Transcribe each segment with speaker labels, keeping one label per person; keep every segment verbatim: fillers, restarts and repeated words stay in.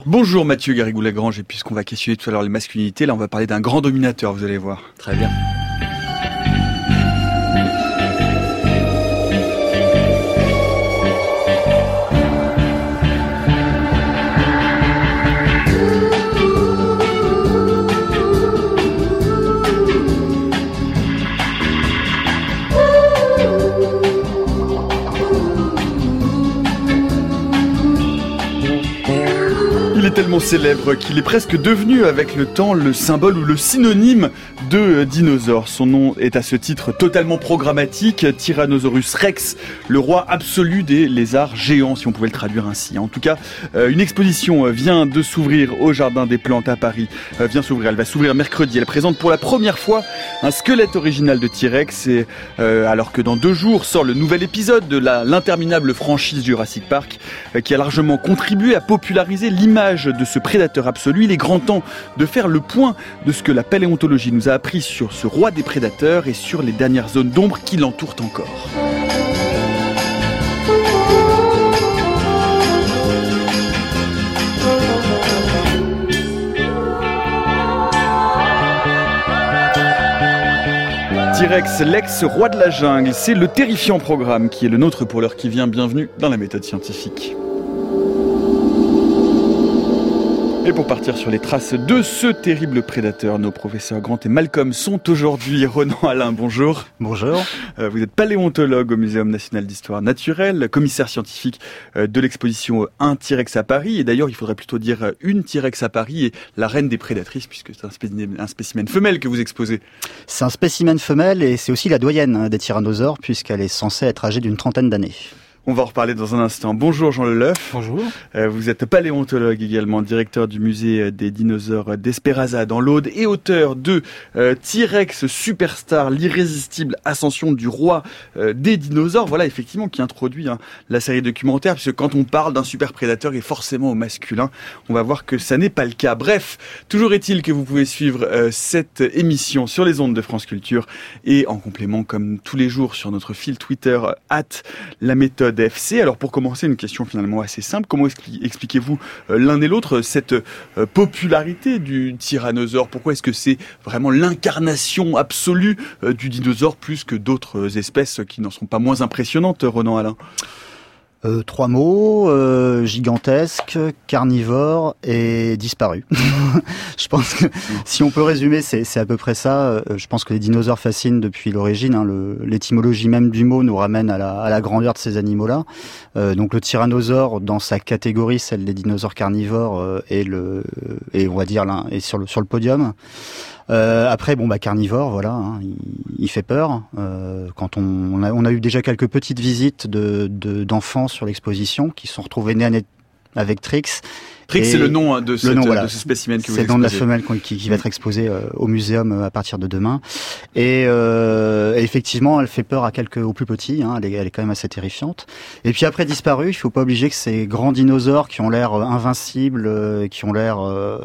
Speaker 1: Bonjour Mathieu Garrigou-Lagrange, et puisqu'on va questionner tout à l'heure les masculinités, là on va parler d'un grand dominateur, vous allez voir.
Speaker 2: Très bien.
Speaker 1: Il est tellement célèbre qu'il est presque devenu avec le temps le symbole ou le synonyme de dinosaure. Son nom est à ce titre totalement programmatique, Tyrannosaurus Rex, le roi absolu des lézards géants, si on pouvait le traduire ainsi. En tout cas, une exposition vient de s'ouvrir au Jardin des Plantes à Paris. Vient s'ouvrir, elle va s'ouvrir mercredi. Elle présente pour la première fois un squelette original de T-Rex, et, euh, alors que dans deux jours sort le nouvel épisode de la, l'interminable franchise Jurassic Park, euh, qui a largement contribué à populariser l'image de ce prédateur absolu. Il est grand temps de faire le point de ce que la paléontologie nous a appris sur ce roi des prédateurs et sur les dernières zones d'ombre qui l'entourent encore. T-Rex, l'ex-roi de la jungle, c'est le terrifiant programme qui est le nôtre pour l'heure qui vient. Bienvenue dans la méthode scientifique. Et pour partir sur les traces de ce terrible prédateur, nos professeurs Grant et Malcolm sont aujourd'hui. Ronan Alain, bonjour.
Speaker 3: Bonjour.
Speaker 1: Euh, vous êtes paléontologue au Muséum national d'histoire naturelle, commissaire scientifique euh, de l'exposition Un T-Rex à Paris. Et d'ailleurs, il faudrait plutôt dire une T-Rex à Paris et la reine des prédatrices, puisque c'est un spécimen, un spécimen femelle que vous exposez.
Speaker 3: C'est un spécimen femelle et c'est aussi la doyenne des tyrannosaures, puisqu'elle est censée être âgée d'une trentaine d'années.
Speaker 1: On va en reparler dans un instant. Bonjour Jean Leleuf.
Speaker 2: Bonjour.
Speaker 1: Euh, vous êtes paléontologue également, directeur du musée des dinosaures d'Espéraza dans l'Aude et auteur de euh, T-Rex Superstar, l'irrésistible ascension du roi euh, des dinosaures. Voilà, effectivement, qui introduit hein, la série documentaire, puisque quand on parle d'un super prédateur et forcément au masculin, on va voir que ça n'est pas le cas. Bref, toujours est-il que vous pouvez suivre euh, cette émission sur les ondes de France Culture et en complément, comme tous les jours, sur notre fil Twitter, at la méthode F C. Alors pour commencer, une question finalement assez simple. Comment expliquez-vous euh, l'un et l'autre cette euh, popularité du tyrannosaure ? Pourquoi est-ce que c'est vraiment l'incarnation absolue euh, du dinosaure plus que d'autres espèces qui n'en sont pas moins impressionnantes, Ronan Alain ?
Speaker 3: Euh, trois mots, euh, gigantesque, carnivore et disparu. Je pense que si on peut résumer, c'est, c'est à peu près ça. Euh, je pense que les dinosaures fascinent depuis l'origine. Hein. Le, l'étymologie même du mot nous ramène à la, à la grandeur de ces animaux-là. Euh, donc le tyrannosaure, dans sa catégorie, celle des dinosaures carnivores, euh, est le, et on va dire là, est sur le sur le podium. Euh, après, bon, bah carnivore, voilà, hein, il, il fait peur. Euh, quand on, on a, on a eu déjà quelques petites visites de, de d'enfants sur l'exposition qui se sont retrouvés nez à nez avec Trix.
Speaker 1: Trix, c'est le nom de, cette,
Speaker 3: le nom, voilà.
Speaker 1: de ce spécimen que vous
Speaker 3: exposez. C'est le nom de la femelle qui, qui va
Speaker 1: mmh.
Speaker 3: être exposée euh, au muséum euh, à partir de demain. Et, euh, et effectivement, elle fait peur à quelques aux plus petits. Hein, elle, est, elle est quand même assez terrifiante. Et puis après disparu, il faut pas obliger que ces grands dinosaures qui ont l'air euh, invincibles, euh, qui ont l'air euh,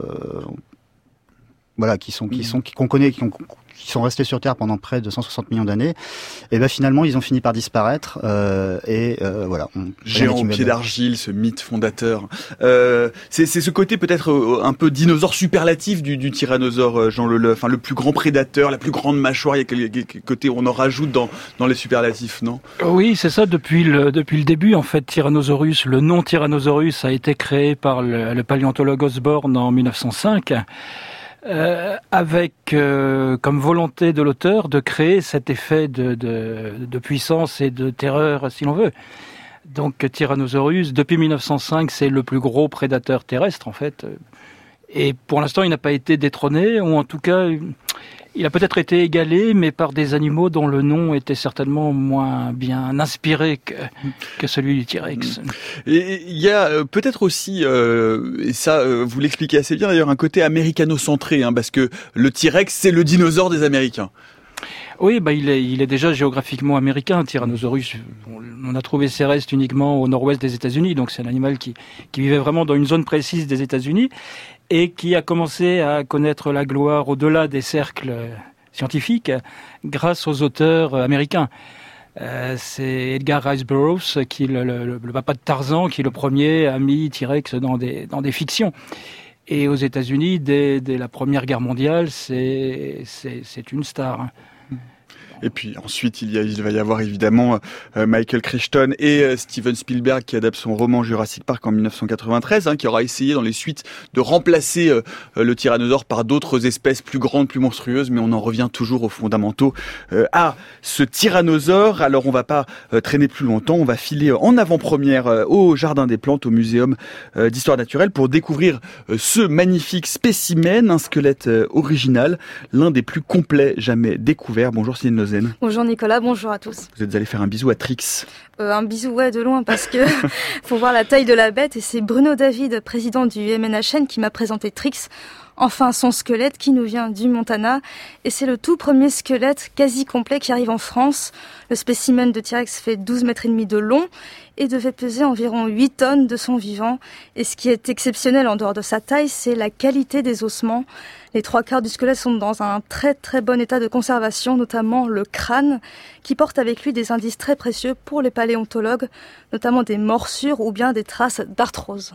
Speaker 3: voilà, qui sont, qui sont, qui, qu'on connaît, qui, ont, qui sont restés sur Terre pendant près de cent soixante millions d'années, et ben finalement ils ont fini par disparaître. Euh, et euh, voilà. On,
Speaker 1: Géant au pied d'argile, ce mythe fondateur. Euh, c'est, c'est ce côté peut-être un peu dinosaure superlatif du, du tyrannosaure, Jean Leleuf, enfin le plus grand prédateur, la plus grande mâchoire. Il y a quel côté on en rajoute dans dans les superlatifs, non ?
Speaker 4: Oui, c'est ça. Depuis le depuis le début, en fait, Tyrannosaurus, le nom Tyrannosaurus a été créé par le, le paléontologue Osborn en mille neuf cent cinq. Euh, avec euh, comme volonté de l'auteur de créer cet effet de, de, de puissance et de terreur, si l'on veut. Donc Tyrannosaurus, depuis mille neuf cent cinq, c'est le plus gros prédateur terrestre, en fait. Et pour l'instant, il n'a pas été détrôné, ou en tout cas, il a peut-être été égalé, mais par des animaux dont le nom était certainement moins bien inspiré que, que celui du T-Rex.
Speaker 1: Et il y a peut-être aussi, euh, et ça euh, vous l'expliquez assez bien d'ailleurs, un côté américano-centré, hein, parce que le T-Rex, c'est le dinosaure des Américains.
Speaker 4: Oui, bah il est, il est déjà géographiquement américain. Tyrannosaurus, on a trouvé ses restes uniquement au nord-ouest des États-Unis, donc c'est un animal qui, qui vivait vraiment dans une zone précise des États-Unis et qui a commencé à connaître la gloire au-delà des cercles scientifiques grâce aux auteurs américains. Euh, c'est Edgar Rice Burroughs, qui le, le, le papa de Tarzan, qui le premier a mis T-Rex dans des, dans des fictions. Et aux États-Unis, dès, dès la Première Guerre mondiale, c'est, c'est, c'est une star.
Speaker 1: Et puis ensuite, il, y a, il va y avoir évidemment euh, Michael Crichton et euh, Steven Spielberg qui adaptent son roman Jurassic Park en dix-neuf cent quatre-vingt-treize, hein, qui aura essayé dans les suites de remplacer euh, le tyrannosaure par d'autres espèces plus grandes, plus monstrueuses, mais on en revient toujours aux fondamentaux. Euh, à ce tyrannosaure, alors on va pas euh, traîner plus longtemps, on va filer en avant-première euh, au Jardin des Plantes, au Muséum euh, d'Histoire Naturelle, pour découvrir euh, ce magnifique spécimen, un squelette euh, original, l'un des plus complets jamais découverts. Bonjour Céline Lozen.
Speaker 2: Bonjour Nicolas, bonjour à tous.
Speaker 1: Vous êtes allé faire un bisou à Trix.
Speaker 2: Euh, un bisou, ouais, de loin, parce que faut voir la taille de la bête. Et c'est Bruno David, président du M N H N, qui m'a présenté Trix. Enfin, son squelette qui nous vient du Montana. Et c'est le tout premier squelette quasi complet qui arrive en France. Le spécimen de T-Rex fait douze mètres et demi de long et devait peser environ huit tonnes de son vivant. Et ce qui est exceptionnel en dehors de sa taille, c'est la qualité des ossements. Les trois quarts du squelette sont dans un très très bon état de conservation, notamment le crâne, qui porte avec lui des indices très précieux pour les paléontologues, notamment des morsures ou bien des traces d'arthrose.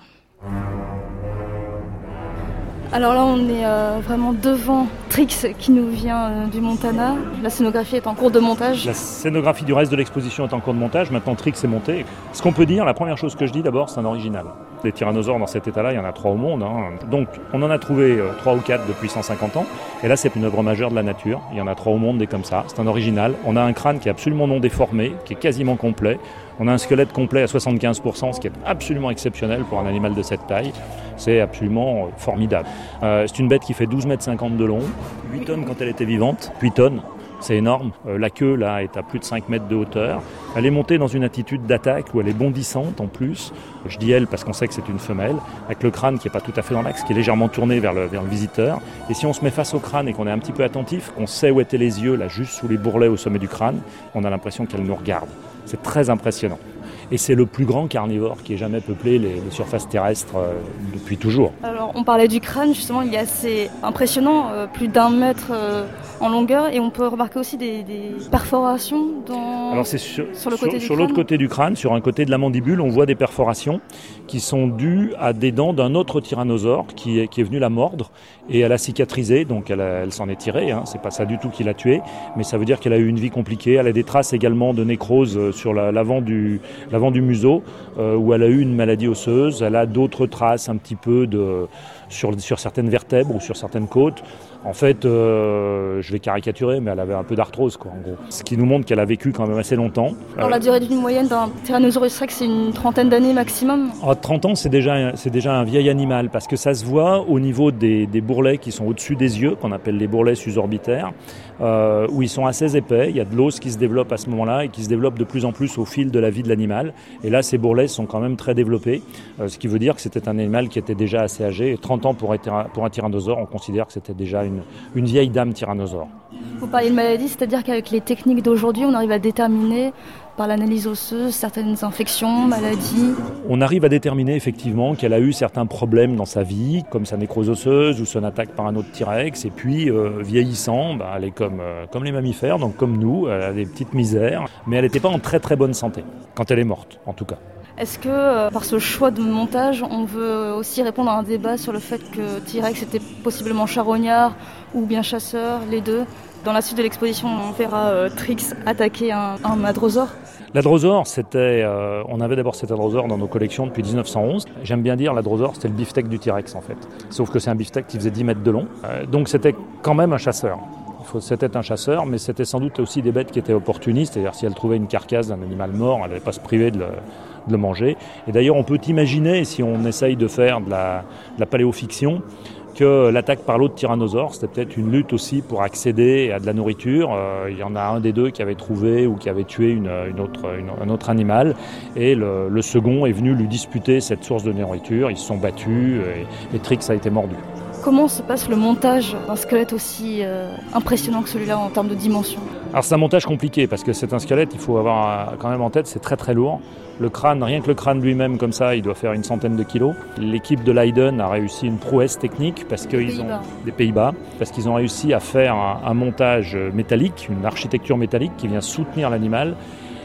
Speaker 2: Alors là, on est euh, vraiment devant Trix qui nous vient euh, du Montana. La scénographie est en cours de montage.
Speaker 5: La scénographie du reste de l'exposition est en cours de montage. Maintenant, Trix est monté. Ce qu'on peut dire, la première chose que je dis d'abord, c'est un original. Les tyrannosaures dans cet état-là, il y en a trois au monde. Hein. Donc, on en a trouvé euh, trois ou quatre depuis cent cinquante ans. Et là, c'est une œuvre majeure de la nature. Il y en a trois au monde, des comme ça. C'est un original. On a un crâne qui est absolument non déformé, qui est quasiment complet. On a un squelette complet à soixante-quinze pour cent, ce qui est absolument exceptionnel pour un animal de cette taille. C'est absolument formidable. Euh, c'est une bête qui fait douze mètres cinquante de long, huit tonnes quand elle était vivante, huit tonnes. C'est énorme. Euh, la queue, là, est à plus de cinq mètres de hauteur. Elle est montée dans une attitude d'attaque où elle est bondissante en plus. Je dis elle parce qu'on sait que c'est une femelle, avec le crâne qui n'est pas tout à fait dans l'axe, qui est légèrement tourné vers le, vers le visiteur. Et si on se met face au crâne et qu'on est un petit peu attentif, qu'on sait où étaient les yeux, là, juste sous les bourrelets au sommet du crâne, on a l'impression qu'elle nous regarde. C'est très impressionnant. Et c'est le plus grand carnivore qui ait jamais peuplé les, les surfaces terrestres euh, depuis toujours.
Speaker 2: Alors, on parlait du crâne, justement, il est assez impressionnant, euh, plus d'un mètre euh, en longueur, et on peut remarquer aussi des, des perforations dans...
Speaker 5: Alors c'est sur,
Speaker 2: sur, le
Speaker 5: sur,
Speaker 2: côté du
Speaker 5: sur l'autre côté du crâne, sur un côté de la mandibule, on voit des perforations qui sont dues à des dents d'un autre tyrannosaure qui est, qui est venu la mordre, et elle a cicatrisé, donc elle, a, elle s'en est tirée, hein, c'est pas ça du tout qui l'a tuée, mais ça veut dire qu'elle a eu une vie compliquée. Elle a des traces également de nécrose sur la, l'avant du... l'avant du museau, euh, où elle a eu une maladie osseuse. Elle a d'autres traces un petit peu de, sur, sur certaines vertèbres ou sur certaines côtes. En fait, euh, je vais caricaturer, mais elle avait un peu d'arthrose, quoi, en gros. Ce qui nous montre qu'elle a vécu quand même assez longtemps.
Speaker 2: Alors, euh, la durée de vie moyenne d'un Tyrannosaurus rex, c'est une trentaine d'années maximum.
Speaker 5: À trente ans, c'est déjà, c'est déjà un vieil animal, parce que ça se voit au niveau des, des bourrelets qui sont au-dessus des yeux, qu'on appelle les bourrelets susorbitaires, euh, où ils sont assez épais. Il y a de l'os qui se développe à ce moment-là et qui se développe de plus en plus au fil de la vie de l'animal. Et là, ces bourrelets sont quand même très développés, euh, ce qui veut dire que c'était un animal qui était déjà assez âgé. Et trente ans pour un, pour un tyrannosaure, on considère que c'était déjà une une vieille dame tyrannosaure.
Speaker 2: Vous parlez de maladie, c'est-à-dire qu'avec les techniques d'aujourd'hui, on arrive à déterminer par l'analyse osseuse certaines infections, maladies.
Speaker 5: On arrive à déterminer effectivement qu'elle a eu certains problèmes dans sa vie, comme sa nécrose osseuse ou son attaque par un autre T-Rex. Et puis, euh, vieillissant, bah, elle est comme, euh, comme les mammifères, donc comme nous, elle a des petites misères, mais elle n'était pas en très très bonne santé, quand elle est morte en tout cas.
Speaker 2: Est-ce que, euh, par ce choix de montage, on veut aussi répondre à un débat sur le fait que T-Rex était possiblement charognard ou bien chasseur, les deux? Dans la suite de l'exposition, on verra euh, Trix attaquer un, un hadrosaure.
Speaker 5: L'hadrosaure, c'était, euh, on avait d'abord cet hadrosaure dans nos collections depuis dix-neuf cent onze. J'aime bien dire l'hadrosaure, c'était le beefsteak du T-Rex en fait. Sauf que c'est un beefsteak qui faisait dix mètres de long. Euh, donc c'était quand même un chasseur. C'était un chasseur, mais c'était sans doute aussi des bêtes qui étaient opportunistes. C'est-à-dire si elle trouvait une carcasse d'un animal mort, elle n'allait pas se priver de le, de le manger. Et d'ailleurs, on peut imaginer, si on essaye de faire de la, de la paléofiction, que l'attaque par l'autre tyrannosaure, c'était peut-être une lutte aussi pour accéder à de la nourriture. Euh, il y en a un des deux qui avait trouvé ou qui avait tué une, une autre, une, un autre animal, et le, le second est venu lui disputer cette source de nourriture. Ils se sont battus et, et Trix a été mordu.
Speaker 2: Comment se passe le montage d'un squelette aussi euh, impressionnant que celui-là en termes de dimension?
Speaker 5: Alors c'est un montage compliqué parce que c'est un squelette, il faut avoir quand même en tête, c'est très très lourd. Le crâne, rien que le crâne lui-même comme ça, il doit faire une centaine de kilos. L'équipe de Leiden a réussi une prouesse technique parce qu'ils
Speaker 2: Pays-Bas.
Speaker 5: ont des Pays-Bas, parce qu'ils ont réussi à faire un, un montage métallique, une architecture métallique qui vient soutenir l'animal.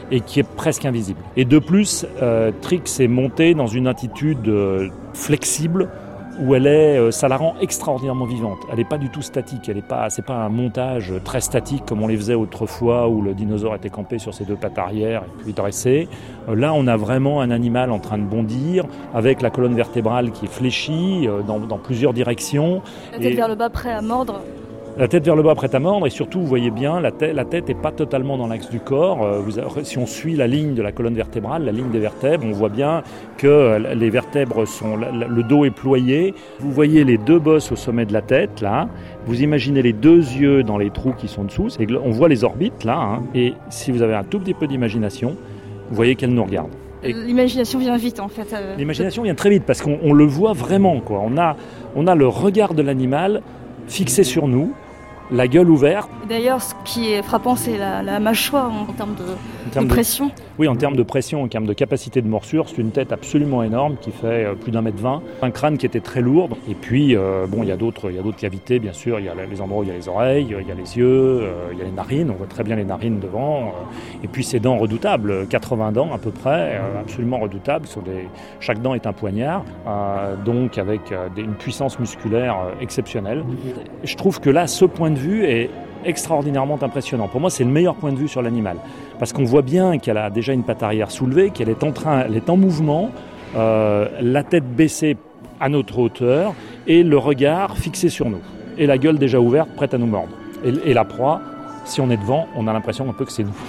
Speaker 5: et qui est presque invisible. Et de plus, euh, Trix est montée dans une attitude euh, flexible, où elle est, euh, ça la rend extraordinairement vivante. Elle n'est pas du tout statique, elle est pas, c'est pas un montage très statique comme on les faisait autrefois, où le dinosaure était campé sur ses deux pattes arrière et puis dressé. Euh, là, on a vraiment un animal en train de bondir, avec la colonne vertébrale qui est fléchie euh, dans, dans plusieurs directions.
Speaker 2: La tête et vers le bas, prêt à mordre.
Speaker 5: La tête vers le bas, prête à mordre, et surtout, vous voyez bien, la tête, la tête n'est pas totalement dans l'axe du corps. Euh, vous, si on suit la ligne de la colonne vertébrale, la ligne des vertèbres, on voit bien que les vertèbres sont, le dos est ployé. Vous voyez les deux bosses au sommet de la tête, là. Vous imaginez les deux yeux dans les trous qui sont dessous. C'est, on voit les orbites, là. Hein, et si vous avez un tout petit peu d'imagination, vous voyez qu'elle nous regarde. Et
Speaker 2: l'imagination vient vite, en fait. Euh...
Speaker 5: L'imagination vient très vite, parce qu'on on le voit vraiment, quoi. On a, on a le regard de l'animal fixé sur nous, la gueule ouverte.
Speaker 2: D'ailleurs, ce qui est frappant, c'est la, la mâchoire en, en termes de, en termes de pression.
Speaker 5: De, oui, en termes de pression, en termes de capacité de morsure, c'est une tête absolument énorme qui fait euh, plus d'un mètre vingt. Un crâne qui était très lourd. Et puis, euh, bon, il y a d'autres, il y a d'autres cavités, bien sûr. Il y a les endroits où il y a les oreilles, il y a les yeux, euh, il y a les narines. On voit très bien les narines devant. Euh, et puis, ces dents redoutables, quatre-vingts dents à peu près, euh, absolument redoutables. Sur des... Chaque dent est un poignard, euh, donc avec euh, des, une puissance musculaire euh, exceptionnelle. Je trouve que là, ce point de vue est extraordinairement impressionnant. Pour moi, c'est le meilleur point de vue sur l'animal. Parce qu'on voit bien qu'elle a déjà une patte arrière soulevée, qu'elle est en train, elle est en mouvement, euh, la tête baissée à notre hauteur et le regard fixé sur nous. Et la gueule déjà ouverte, prête à nous mordre. Et, et la proie, si on est devant, on a l'impression un peu que c'est nous.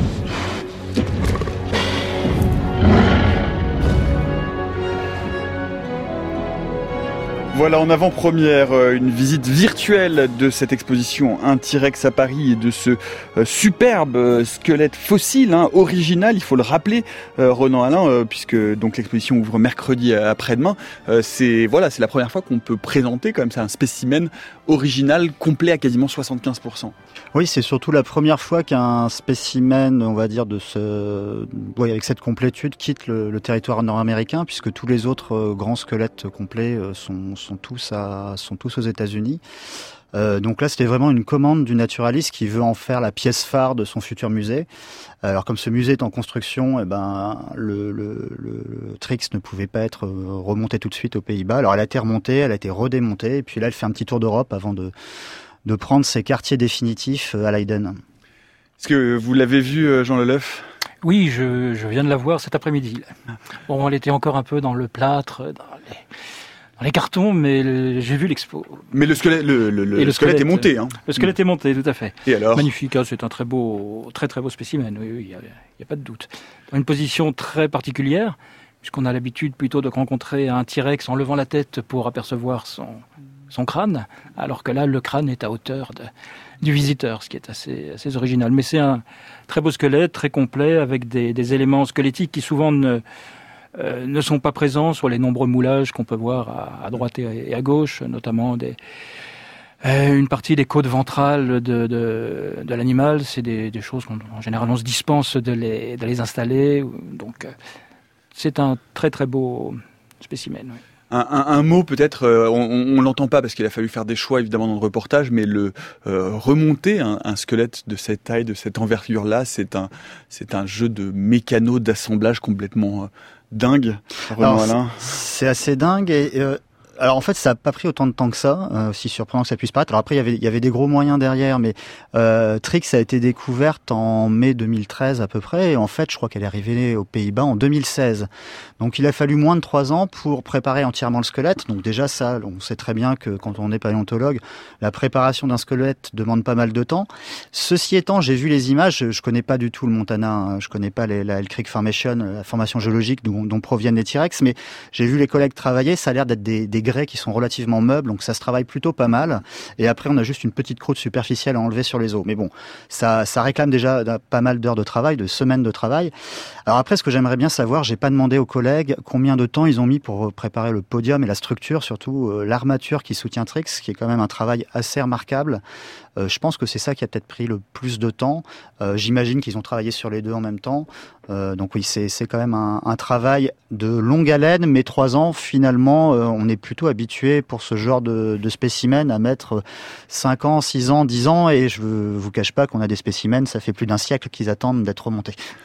Speaker 1: Voilà, en avant-première, une visite virtuelle de cette exposition Un T-Rex à Paris et de ce euh, superbe squelette fossile, hein, original, il faut le rappeler, euh, Ronan Alain, euh, puisque donc l'exposition ouvre mercredi après-demain. Euh, c'est voilà, c'est la première fois qu'on peut présenter comme ça un spécimen original complet à quasiment soixante-quinze pour cent.
Speaker 3: Oui, c'est surtout la première fois qu'un spécimen, on va dire, de ce, oui, avec cette complétude, quitte le, le territoire nord-américain, puisque tous les autres euh, grands squelettes complets euh, sont, sont tous à, sont tous aux États-Unis. Euh, donc là, c'était vraiment une commande du naturaliste qui veut en faire la pièce phare de son futur musée. Alors, comme ce musée est en construction, eh ben, le, le, le, le Trix ne pouvait pas être remonté tout de suite aux Pays-Bas. Alors, elle a été remontée, elle a été redémontée, et puis là, elle fait un petit tour d'Europe avant de de prendre ses quartiers définitifs à Leiden.
Speaker 1: Est-ce que vous l'avez vu, Jean Leleuf ?
Speaker 4: Oui, je, je viens de la voir cet après-midi. Bon, elle était encore un peu dans le plâtre, dans les, dans les cartons, mais le, j'ai vu l'expo.
Speaker 1: Mais le squelette, le, le, le, le squelette, squelette est monté. Hein.
Speaker 4: Le squelette est monté, tout à fait.
Speaker 1: Et alors ?
Speaker 4: Magnifique, hein, c'est un très beau, très très beau spécimen, oui, il oui, n'y a, a pas de doute. Dans une position très particulière, puisqu'on a l'habitude plutôt de rencontrer un T-Rex en levant la tête pour apercevoir son... son crâne, alors que là, le crâne est à hauteur de, du visiteur, ce qui est assez, assez original. Mais c'est un très beau squelette, très complet, avec des, des éléments squelettiques qui souvent ne, euh, ne sont pas présents sur les nombreux moulages qu'on peut voir à, à droite et à gauche, notamment des, euh, une partie des côtes ventrales de, de, de l'animal. C'est des, des choses qu'en général on se dispense de les, de les installer. Donc euh, c'est un très très beau spécimen, oui.
Speaker 1: Un, un, un mot peut-être, euh, on, on l'entend pas parce qu'il a fallu faire des choix évidemment dans le reportage, mais le euh, remonter un, un squelette de cette taille, de cette envergure-là, c'est un, c'est un jeu de mécano d'assemblage complètement euh, dingue.
Speaker 3: Alors, Alain. C'est assez dingue et euh, alors en fait ça n'a pas pris autant de temps que ça, euh, aussi surprenant que ça puisse paraître. Alors après il y avait, il y avait des gros moyens derrière, mais euh, Trix a été découverte en mai deux mille treize à peu près, et en fait je crois qu'elle est arrivée aux Pays-Bas en deux mille seize. Donc il a fallu moins de trois ans pour préparer entièrement le squelette. Donc déjà ça, on sait très bien que quand on est paléontologue, la préparation d'un squelette demande pas mal de temps. Ceci étant, j'ai vu les images, je connais pas du tout le Montana, hein, je connais pas les, la Hell Creek Formation, la formation géologique dont, dont proviennent les T-Rex, mais j'ai vu les collègues travailler, ça a l'air d'être des, des grès qui sont relativement meubles, donc ça se travaille plutôt pas mal. Et après, on a juste une petite croûte superficielle à enlever sur les os. Mais bon, ça, ça réclame déjà pas mal d'heures de travail, de semaines de travail. Alors après, ce que j'aimerais bien savoir, j'ai pas demandé aux collègues combien de temps ils ont mis pour préparer le podium et la structure, surtout euh, l'armature qui soutient Trix, qui est quand même un travail assez remarquable. Euh, je pense que c'est ça qui a peut-être pris le plus de temps. Euh, j'imagine qu'ils ont travaillé sur les deux en même temps. Euh, donc oui, c'est, c'est quand même un, un travail de longue haleine, mais trois ans, finalement, euh, on est plutôt habitué pour ce genre de, de spécimens à mettre cinq ans, six ans, dix ans, et je ne vous cache pas qu'on a des spécimens, ça fait plus d'un siècle qu'ils attendent d'être remontés.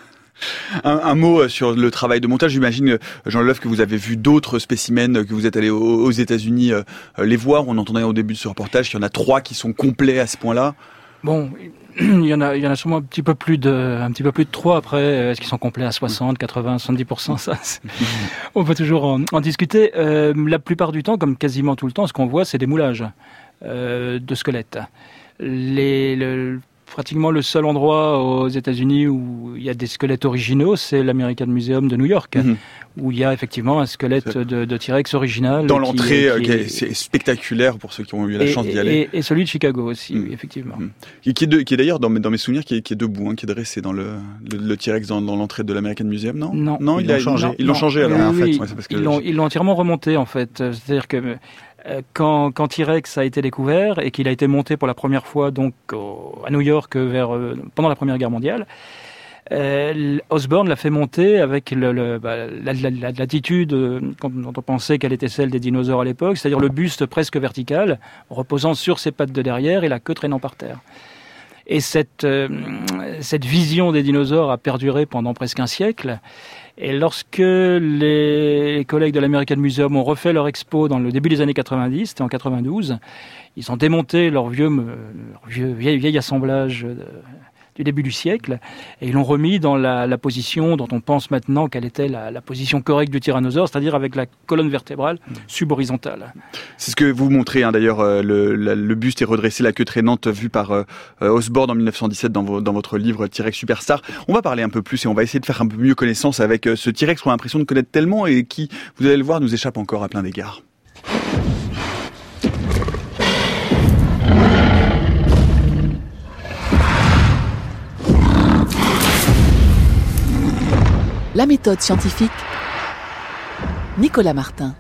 Speaker 1: Un, un mot sur le travail de montage. J'imagine, Jean Leleuf, que vous avez vu d'autres spécimens, que vous êtes allé aux, aux États-Unis euh, les voir. On entendait au début de ce reportage qu'il y en a trois qui sont complets à ce point-là.
Speaker 4: Bon, il y en a, il y en a sûrement un petit peu plus de, un petit peu plus de trois. Après, est-ce qu'ils sont complets à soixante, quatre-vingts, soixante-dix pour cent? Ça, c'est... on peut toujours en, en discuter. Euh, la plupart du temps, comme quasiment tout le temps, ce qu'on voit, c'est des moulages euh, de squelettes. Les, le, pratiquement le seul endroit aux États-Unis où il y a des squelettes originaux, c'est l'American Museum de New York, mmh. où il y a effectivement un squelette de, de T-Rex original.
Speaker 1: Dans l'entrée,
Speaker 4: qui, qui
Speaker 1: est, c'est spectaculaire pour ceux qui ont eu la
Speaker 4: et,
Speaker 1: chance d'y aller.
Speaker 4: Et, et celui de Chicago aussi, mmh. oui, effectivement.
Speaker 1: Mmh. Qui, qui, est de, qui est d'ailleurs, dans mes, dans mes souvenirs, qui est, qui est debout, hein, qui est dressé dans le, le, le T-Rex dans, dans l'entrée de l'American Museum, non?
Speaker 4: Non,
Speaker 1: non
Speaker 3: ils
Speaker 1: il
Speaker 3: l'ont
Speaker 1: a,
Speaker 3: changé.
Speaker 1: Non, ils l'ont changé alors,
Speaker 4: oui,
Speaker 1: en fait.
Speaker 4: Oui,
Speaker 1: ouais, c'est parce que
Speaker 4: ils, l'ont, ils l'ont entièrement remonté, en fait. C'est-à-dire que Quand, quand T-Rex a été découvert et qu'il a été monté pour la première fois donc au, à New York vers, euh, pendant la Première Guerre mondiale, euh, Osborne l'a fait monter avec le, le, bah, la, la, la, l'attitude euh, dont on pensait qu'elle était celle des dinosaures à l'époque, c'est-à-dire le buste presque vertical, reposant sur ses pattes de derrière et la queue traînant par terre. Et cette, euh, cette vision des dinosaures a perduré pendant presque un siècle. Et lorsque les collègues de l'American Museum ont refait leur expo dans le début des années quatre-vingt-dix, c'était en quatre-vingt-douze, ils ont démonté leur vieux, leur vieux vieil, vieil assemblage de, du début du siècle et ils l'ont remis dans la, la position dont on pense maintenant qu'elle était la, la position correcte du tyrannosaure, c'est-à-dire avec la colonne vertébrale subhorizontale.
Speaker 1: C'est ce que vous montrez, hein, d'ailleurs, euh, le, la, le buste est redressé, la queue traînante vue par euh, Osborne en dix-neuf cent dix-sept dans, vo, dans votre livre T-Rex Superstar. On va parler un peu plus et on va essayer de faire un peu mieux connaissance avec euh, ce T-Rex qu'on a l'impression de connaître tellement et qui, vous allez le voir, nous échappe encore à plein d'égards.
Speaker 6: La méthode scientifique, Nicolas Martin.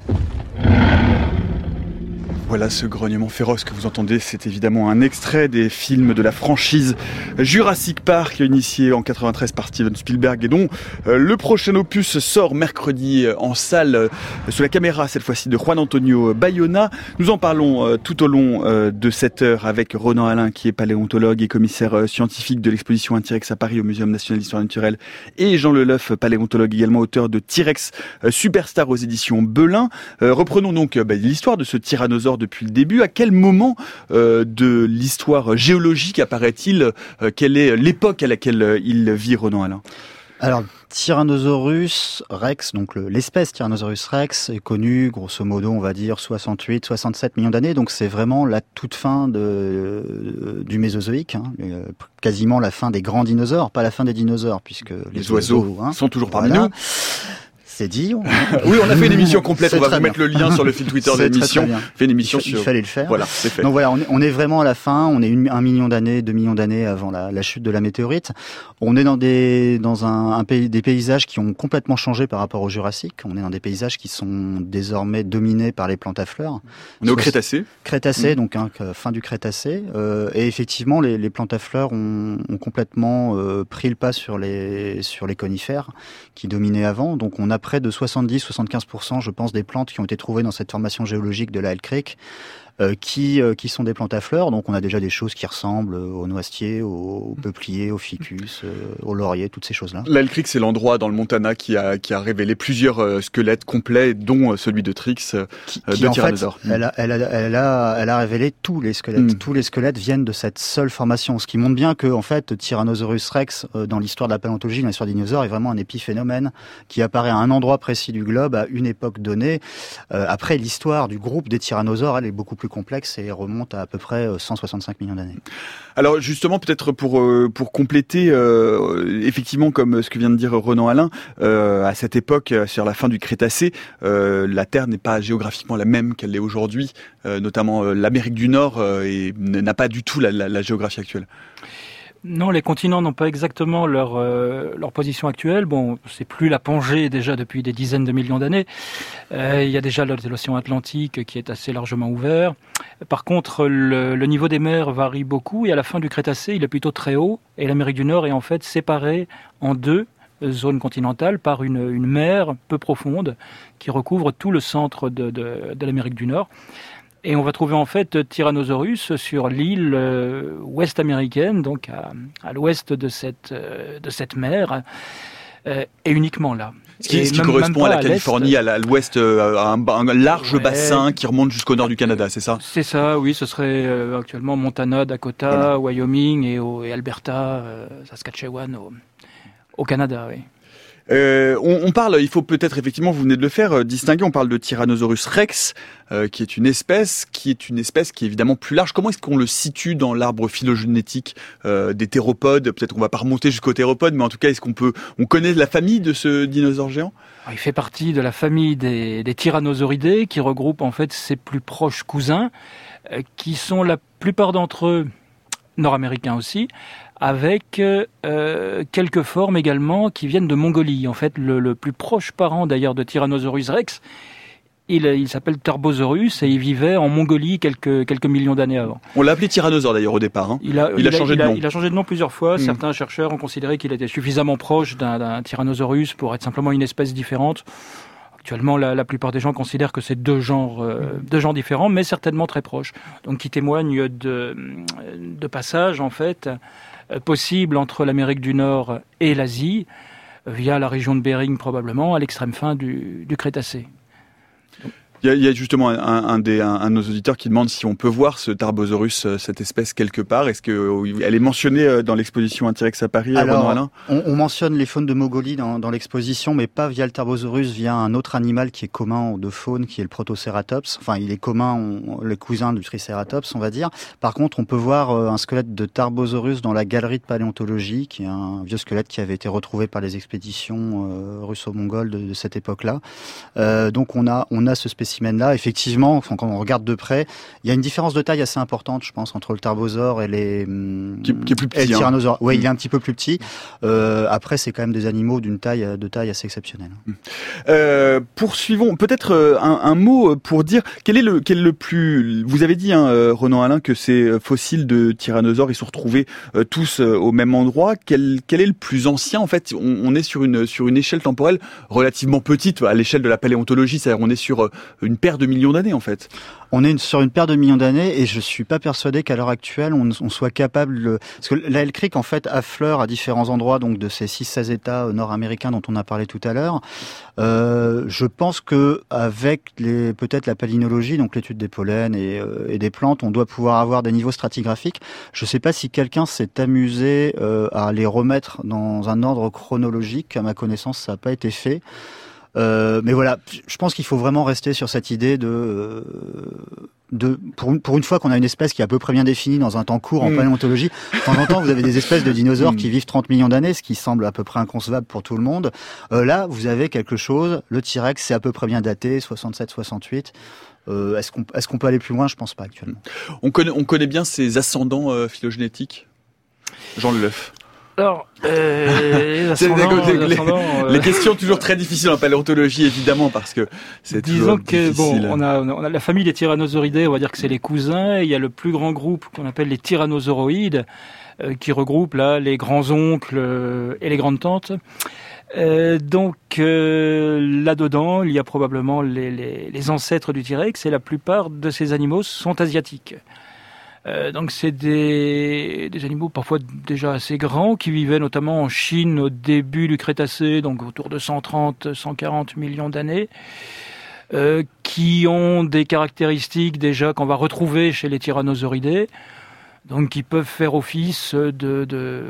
Speaker 1: Voilà ce grognement féroce que vous entendez, c'est évidemment un extrait des films de la franchise Jurassic Park, initié en quatre-vingt-treize par Steven Spielberg et dont euh, le prochain opus sort mercredi en salle euh, sous la caméra cette fois-ci de Juan Antonio Bayona. Nous en parlons euh, tout au long euh, de cette heure avec Ronan Alain qui est paléontologue et commissaire euh, scientifique de l'exposition Un T-Rex à Paris au Muséum national d'histoire naturelle et Jean Leleuf, paléontologue également auteur de T-Rex euh, Superstar aux éditions Belin. Euh, reprenons donc euh, bah, l'histoire de ce tyrannosaure depuis le début. À quel moment euh, de l'histoire géologique apparaît-il euh, Quelle est l'époque à laquelle euh, il vit, Ronan Alain?
Speaker 3: Alors, Tyrannosaurus rex, donc le, l'espèce Tyrannosaurus rex est connue, grosso modo, on va dire soixante-huit, soixante-sept millions d'années. Donc c'est vraiment la toute fin de, de, du Mésozoïque, hein, euh, quasiment la fin des grands dinosaures, pas la fin des dinosaures, puisque les,
Speaker 1: les oiseaux, oiseaux hein,
Speaker 3: sont toujours parmi
Speaker 1: voilà.
Speaker 3: nous. C'est dit. On...
Speaker 1: oui, on a fait une émission complète.
Speaker 3: C'est
Speaker 1: on va vous
Speaker 3: bien.
Speaker 1: mettre le lien sur le fil Twitter de l'émission. Fait une émission
Speaker 3: il,
Speaker 1: sur.
Speaker 3: Il fallait le faire.
Speaker 1: Voilà, c'est fait.
Speaker 3: Donc voilà, on est, on est vraiment à la fin. On est une, un million d'années, deux millions d'années avant la, la chute de la météorite. On est dans des dans un, un pays, des paysages qui ont complètement changé par rapport au Jurassique. On est dans des paysages qui sont désormais dominés par les plantes à fleurs.
Speaker 1: On est au Crétacé.
Speaker 3: Crétacé, mmh. donc hein, fin du Crétacé. Euh, et effectivement, les, les plantes à fleurs ont, ont complètement euh, pris le pas sur les sur les conifères qui dominaient avant. Donc on a près de soixante-dix à soixante-quinze pour cent, je pense, des plantes qui ont été trouvées dans cette formation géologique de la Hell Creek, euh, qui, euh, qui sont des plantes à fleurs. Donc on a déjà des choses qui ressemblent aux noisetiers, aux peupliers, aux ficus, euh, aux lauriers, toutes ces choses-là.
Speaker 1: La Hell Creek, c'est l'endroit dans le Montana qui a, qui a révélé plusieurs euh, squelettes complets, dont euh, celui de Trix, euh,
Speaker 3: qui,
Speaker 1: de
Speaker 3: qui,
Speaker 1: tyrannosaure.
Speaker 3: En fait, elle, a, elle, a, elle, a, elle a révélé tous les squelettes. Mm. Tous les squelettes viennent de cette seule formation, ce qui montre bien que, en fait, Tyrannosaurus rex, euh, dans l'histoire de la paléontologie, dans l'histoire des dinosaures, est vraiment un épiphénomène qui apparaît à un endroit précis du globe, à une époque donnée. Euh, après, l'histoire du groupe des tyrannosaures, elle est beaucoup plus complexe et remonte à à peu près cent soixante-cinq millions d'années.
Speaker 1: Alors justement, peut-être pour euh, pour compléter, euh, effectivement, comme ce que vient de dire Ronan Alain, euh, à cette époque, sur la fin du Crétacé, euh, la Terre n'est pas géographiquement la même qu'elle l'est aujourd'hui, euh, notamment euh, l'Amérique du Nord euh, et n'a pas du tout la, la, la géographie actuelle.
Speaker 4: Non, les continents n'ont pas exactement leur euh, leur position actuelle. Bon, c'est plus la Pangée déjà depuis des dizaines de millions d'années. Euh, il y a déjà l'océan Atlantique qui est assez largement ouvert. Par contre, le, le niveau des mers varie beaucoup et à la fin du Crétacé, il est plutôt très haut et l'Amérique du Nord est en fait séparée en deux zones continentales par une, une mer peu profonde qui recouvre tout le centre de, de, de l'Amérique du Nord. Et on va trouver en fait Tyrannosaurus sur l'île euh, ouest américaine, donc à, à l'ouest de cette, euh, de cette mer. euh, et uniquement là.
Speaker 1: Ce qui, ce qui même, correspond même à la à Californie, à l'ouest, à un, un large ouais. bassin qui remonte jusqu'au nord du Canada, c'est ça?
Speaker 4: C'est ça, oui, ce serait euh, actuellement Montana, Dakota, voilà. Wyoming et, au, et Alberta, euh, Saskatchewan au, au Canada, oui.
Speaker 1: Euh, on, on parle, il faut peut-être effectivement, vous venez de le faire, euh, distinguer, on parle de Tyrannosaurus rex, euh, qui est une espèce, qui est une espèce qui est évidemment plus large. Comment est-ce qu'on le situe dans l'arbre phylogénétique euh, des théropodes? Peut-être qu'on va pas remonter jusqu'aux théropodes, mais en tout cas, est-ce qu'on peut, on connaît la famille de ce dinosaure géant?
Speaker 4: Il fait partie de la famille des, des Tyrannosauridés, qui regroupe en fait ses plus proches cousins, euh, qui sont la plupart d'entre eux nord-américains aussi, avec euh, quelques formes également qui viennent de Mongolie. En fait, le, le plus proche parent d'ailleurs de Tyrannosaurus rex, il, il s'appelle Tarbosaurus et il vivait en Mongolie quelques, quelques millions d'années avant.
Speaker 1: On l'a appelé tyrannosaure d'ailleurs au départ. Hein.
Speaker 4: Il, a,
Speaker 1: il,
Speaker 4: il,
Speaker 1: a changé
Speaker 4: il
Speaker 1: de
Speaker 4: a,
Speaker 1: nom.
Speaker 4: Il a changé de nom plusieurs fois. Mmh. Certains chercheurs ont considéré qu'il était suffisamment proche d'un, d'un Tyrannosaurus pour être simplement une espèce différente. Actuellement, la, la plupart des gens considèrent que c'est deux genres, euh, deux genres différents, mais certainement très proches. Donc, qui témoignent de, de passages, en fait, euh, possibles entre l'Amérique du Nord et l'Asie, via la région de Bering, probablement, à l'extrême fin du, du Crétacé.
Speaker 1: Il y, a, il y a justement un, un, des, un, un de nos auditeurs qui demande si on peut voir ce Tarbosaurus, cette espèce, quelque part. Est-ce qu'elle est mentionnée dans l'exposition un T-Rex à Paris?
Speaker 3: Alors,
Speaker 1: Alain
Speaker 3: on, on mentionne les faunes de Mongolie dans, dans l'exposition, mais pas via le Tarbosaurus, via un autre animal qui est commun aux deux faunes, qui est le Protoceratops. Enfin, il est commun, on, le cousin du Triceratops, on va dire. Par contre, on peut voir un squelette de Tarbosaurus dans la galerie de paléontologie, qui est un vieux squelette qui avait été retrouvé par les expéditions euh, russo-mongoles de, de cette époque-là. Euh, donc, on a, on a ce spécimen là, effectivement, enfin, quand on regarde de près, il y a une différence de taille assez importante, je pense, entre le tarbosaure et les
Speaker 1: qui, qui est plus petit,
Speaker 3: et le tyrannosaure.
Speaker 1: Hein.
Speaker 3: Oui,
Speaker 1: mmh.
Speaker 3: il est un petit peu plus petit. Euh, après, c'est quand même des animaux d'une taille, de taille assez exceptionnelle.
Speaker 1: Mmh. Euh, poursuivons. Peut-être un, un mot pour dire quel est le, quel est le plus. Vous avez dit, hein, Ronan Alain, que ces fossiles de tyrannosaures, ils sont retrouvés euh, tous euh, au même endroit. Quel, quel est le plus ancien? En fait, on, on est sur une sur une échelle temporelle relativement petite, à l'échelle de la paléontologie. C'est-à-dire, on est sur euh, une paire de millions d'années en fait.
Speaker 3: On est une, sur une paire de millions d'années et je suis pas persuadé qu'à l'heure actuelle on, on soit capable de... Parce que la Hell Creek en fait affleure à différents endroits donc de ces six seize États nord-américains dont on a parlé tout à l'heure. Euh, je pense que avec les peut-être la palynologie, donc l'étude des pollens et, euh, et des plantes, on doit pouvoir avoir des niveaux stratigraphiques. Je sais pas si quelqu'un s'est amusé euh, à les remettre dans un ordre chronologique. À ma connaissance, ça n'a pas été fait. Euh, mais voilà, je pense qu'il faut vraiment rester sur cette idée de, de pour, une, pour une fois qu'on a une espèce qui est à peu près bien définie dans un temps court en mmh. paléontologie. De temps en temps, vous avez des espèces de dinosaures mmh. qui vivent trente millions d'années, ce qui semble à peu près inconcevable pour tout le monde. Euh, là, vous avez quelque chose, le T-Rex, c'est à peu près bien daté, soixante-sept soixante-huit. Euh, est-ce qu'on, est-ce qu'on peut aller plus loin? Je pense pas actuellement.
Speaker 1: On connaît, on connaît bien ces ascendants euh, phylogénétiques. Jean Leleuf.
Speaker 4: Alors, euh, les, ascendants,
Speaker 1: les,
Speaker 4: les, ascendants, euh...
Speaker 1: les questions toujours très difficiles en paléontologie, évidemment, parce que c'est
Speaker 4: Disons
Speaker 1: toujours
Speaker 4: que
Speaker 1: difficile.
Speaker 4: bon, on a, on a la famille des Tyrannosauridés, on va dire que c'est les cousins. Et il y a le plus grand groupe qu'on appelle les Tyrannosauroïdes, euh, qui regroupe là les grands-oncles euh, et les grandes-tantes. Euh, donc euh, là-dedans, il y a probablement les, les, les ancêtres du T-Rex, et la plupart de ces animaux sont asiatiques. Euh, donc c'est des, des animaux parfois déjà assez grands qui vivaient notamment en Chine au début du Crétacé, donc autour de cent trente à cent quarante millions d'années, euh, qui ont des caractéristiques déjà qu'on va retrouver chez les Tyrannosauridés, donc qui peuvent faire office de, de, de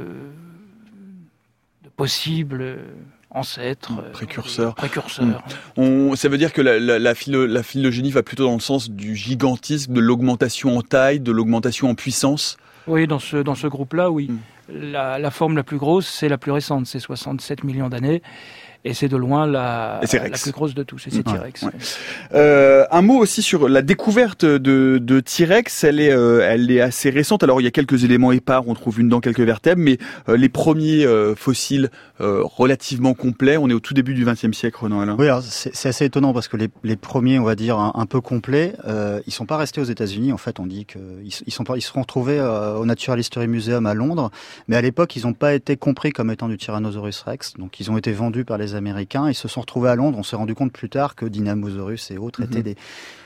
Speaker 4: possibles ancêtres,
Speaker 1: précurseurs.
Speaker 4: précurseurs.
Speaker 1: On, ça veut dire que la, la, la, philo, la phylogénie va plutôt dans le sens du gigantisme, de l'augmentation en taille, de l'augmentation en puissance.
Speaker 4: Oui, dans ce, dans ce groupe-là, oui. Mm. La, la forme la plus grosse, c'est la plus récente, c'est soixante-sept millions d'années. Et c'est de loin la, la plus grosse de tous, c'est ces T-Rex.
Speaker 1: Ouais, ouais. Euh, un mot aussi sur la découverte de, de T-Rex, elle est, euh, elle est assez récente. Alors il y a quelques éléments épars, on trouve une dent, quelques vertèbres, mais euh, les premiers euh, fossiles euh, relativement complets, on est au tout début du vingtième siècle, Ronan Alain.
Speaker 3: Oui, alors c'est, c'est assez étonnant parce que les, les premiers, on va dire un, un peu complets, euh, ils sont pas restés aux États-Unis. En fait, on dit qu'ils ils sont pas, ils seront retrouvés euh, au Natural History Museum à Londres, mais à l'époque, ils n'ont pas été compris comme étant du Tyrannosaurus Rex, donc ils ont été vendus par les Américains. Ils se sont retrouvés à Londres. On s'est rendu compte plus tard que Dinosaurus et autres mm-hmm. étaient des,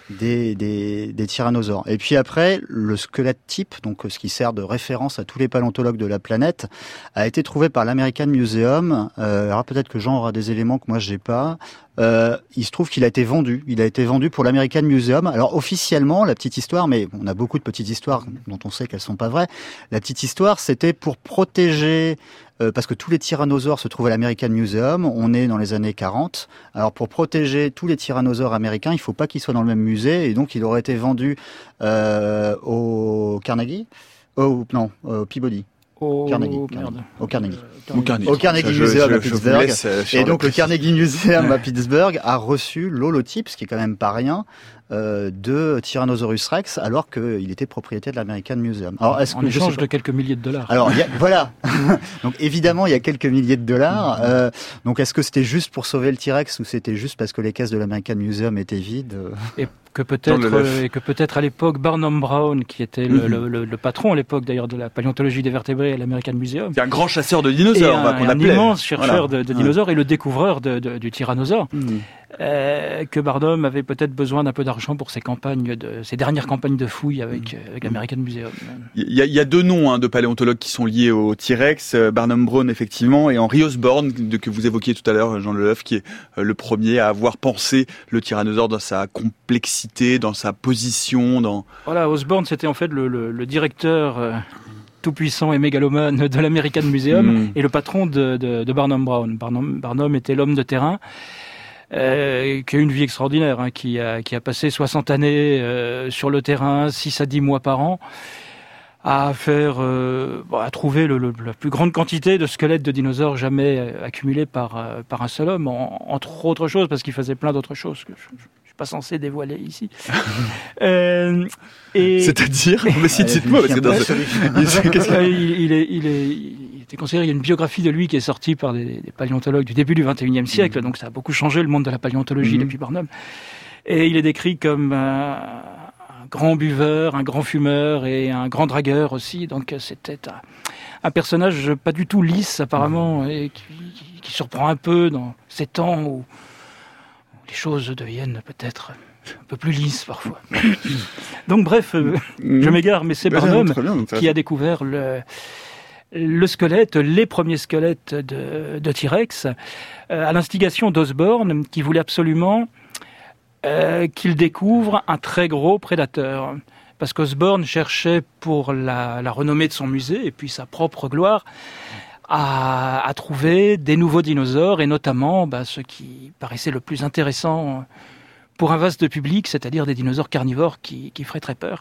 Speaker 3: des, des, des tyrannosaures. Et puis après, le squelette type, donc ce qui sert de référence à tous les paléontologues de la planète, a été trouvé par l'American Museum. Euh, alors peut-être que Jean aura des éléments que moi j'ai pas. Euh, il se trouve qu'il a été vendu. Il a été vendu pour l'American Museum. Alors officiellement, la petite histoire, mais on a beaucoup de petites histoires dont on sait qu'elles sont pas vraies. La petite histoire, c'était pour protéger, euh, parce que tous les tyrannosaures se trouvent à l'American Museum. On est dans les années quarante. Alors pour protéger tous les tyrannosaures américains, il faut pas qu'ils soient dans le même musée, et donc il aurait été vendu euh, au Carnegie, oh, non, au Peabody.
Speaker 4: Au
Speaker 3: Carnegie,
Speaker 4: merde.
Speaker 3: Carnegie. Au Carnegie.
Speaker 1: Au Carnegie,
Speaker 3: Au Carnegie
Speaker 1: je,
Speaker 3: Museum
Speaker 1: je,
Speaker 3: à
Speaker 1: je, je
Speaker 3: Pittsburgh.
Speaker 1: laisse, euh,
Speaker 3: Et donc le Carnegie Museum à Pittsburgh a reçu l'holotype, ce qui est quand même pas rien, euh, de Tyrannosaurus Rex, alors qu'il était propriétaire de l'American Museum. Alors, est-ce
Speaker 4: en
Speaker 3: que
Speaker 4: échange de quelques milliers de dollars.
Speaker 3: Alors y a, voilà. Donc évidemment il y a quelques milliers de dollars. Euh, donc est-ce que c'était juste pour sauver le T-Rex ou c'était juste parce que les caisses de l'American Museum étaient vides?
Speaker 4: Et que peut-être euh, et que peut-être à l'époque Barnum Brown, qui était le, mm-hmm. le, le, le patron à l'époque d'ailleurs de la paléontologie des vertébrés à l'American Museum,
Speaker 1: c'est un grand chasseur de dinosaures,
Speaker 4: et un,
Speaker 1: qu'on
Speaker 4: un
Speaker 1: appelait.
Speaker 4: immense chercheur
Speaker 1: voilà.
Speaker 4: de, de dinosaures, ouais. Et le découvreur de, de, du tyrannosaure. Mm. Euh, que Barnum avait peut-être besoin d'un peu d'argent pour ses campagnes, de, ses dernières campagnes de fouilles avec, mmh. avec l'American Museum.
Speaker 1: Il y, a, il y a deux noms hein, de paléontologues qui sont liés au T-Rex, euh, Barnum Brown effectivement, et Henry Osborn, de, que vous évoquiez tout à l'heure, Jean Leleuf, qui est euh, le premier à avoir pensé le tyrannosaure dans sa complexité, dans sa position. Dans...
Speaker 4: Voilà, Osborn, c'était en fait le, le, le directeur... Euh, tout-puissant et mégalomane de l'American Museum mmh. et le patron de, de, de Barnum Brown. Barnum, Barnum était l'homme de terrain euh, qui a eu une vie extraordinaire, hein, qui, a, qui a passé soixante années euh, sur le terrain, six à dix mois par an, à faire, euh, bon, à trouver le, le, la plus grande quantité de squelettes de dinosaures jamais accumulés par, euh, par un seul homme, en, entre autres choses, parce qu'il faisait plein d'autres choses que je, je pas censé dévoiler ici. euh, et
Speaker 1: C'est-à-dire, mais si, dites-moi, parce que dans ce...
Speaker 4: il, il, est, il, est, il était considéré, il y a une biographie de lui qui est sortie par des, des paléontologues du début du vingt et unième siècle, mmh. donc ça a beaucoup changé le monde de la paléontologie mmh. depuis Barnum. Et il est décrit comme un, un grand buveur, un grand fumeur et un grand dragueur aussi, donc c'était un, un personnage pas du tout lisse apparemment, mmh. et qui, qui, qui surprend un peu dans ces temps où les choses deviennent peut-être un peu plus lisses parfois. Donc bref, euh, mmh. je m'égare, mais c'est Barnum qui a découvert le, le squelette, les premiers squelettes de, de T-Rex, euh, à l'instigation d'Osborn, qui voulait absolument euh, qu'il découvre un très gros prédateur. Parce qu'Osborn cherchait pour la, la renommée de son musée et puis sa propre gloire, À, à trouver des nouveaux dinosaures, et notamment bah, ce qui paraissait le plus intéressant pour un vaste public, c'est-à-dire des dinosaures carnivores qui, qui feraient très peur.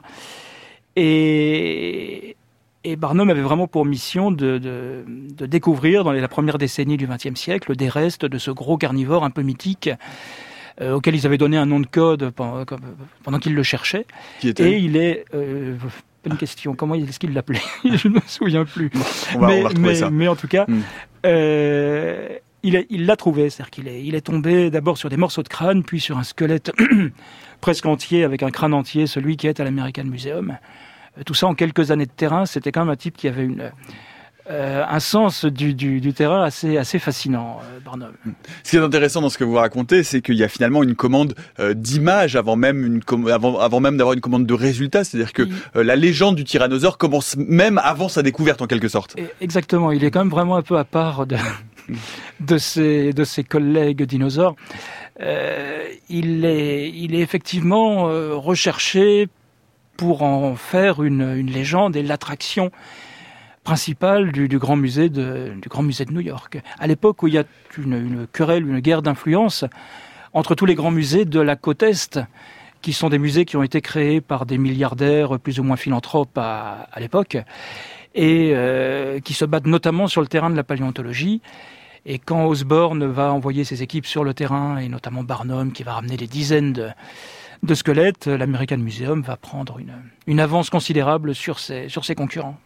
Speaker 4: Et, et Barnum avait vraiment pour mission de, de, de découvrir, dans les, la première décennie du vingtième siècle, des restes de ce gros carnivore un peu mythique, euh, auquel ils avaient donné un nom de code pendant, pendant qu'ils le cherchaient.
Speaker 1: Qui était
Speaker 4: et il est... Euh, Bonne question. Comment est-ce qu'il l'appelait? Je ne me souviens plus.
Speaker 1: On va,
Speaker 4: mais,
Speaker 1: on va retrouver
Speaker 4: mais,
Speaker 1: ça.
Speaker 4: mais en tout cas,
Speaker 1: mm.
Speaker 4: euh, il, est, il l'a trouvé. C'est-à-dire qu'il est, il est tombé d'abord sur des morceaux de crâne, puis sur un squelette presque entier, avec un crâne entier, celui qui est à l'American Museum. Euh, tout ça en quelques années de terrain. C'était quand même un type qui avait une... Euh, un sens du, du, du terrain assez, assez fascinant, euh, Barnum.
Speaker 1: Ce qui est intéressant dans ce que vous racontez, c'est qu'il y a finalement une commande euh, d'images avant même, une com- avant, avant même d'avoir une commande de résultats. C'est-à-dire que euh, la légende du tyrannosaure commence même avant sa découverte, en quelque sorte.
Speaker 4: Et exactement. Il est quand même vraiment un peu à part de, de, ses, de ses collègues dinosaures. Euh, il, est, il est effectivement euh, recherché pour en faire une, une légende et l'attraction principale du, du grand musée de du grand musée de New York. À l'époque où il y a une, une querelle, une guerre d'influence entre tous les grands musées de la côte est, qui sont des musées qui ont été créés par des milliardaires plus ou moins philanthropes à, à l'époque, et euh, qui se battent notamment sur le terrain de la paléontologie. Et quand Osborn va envoyer ses équipes sur le terrain, et notamment Barnum qui va ramener des dizaines de, de squelettes, l'American Museum va prendre une, une avance considérable sur ses, sur ses concurrents.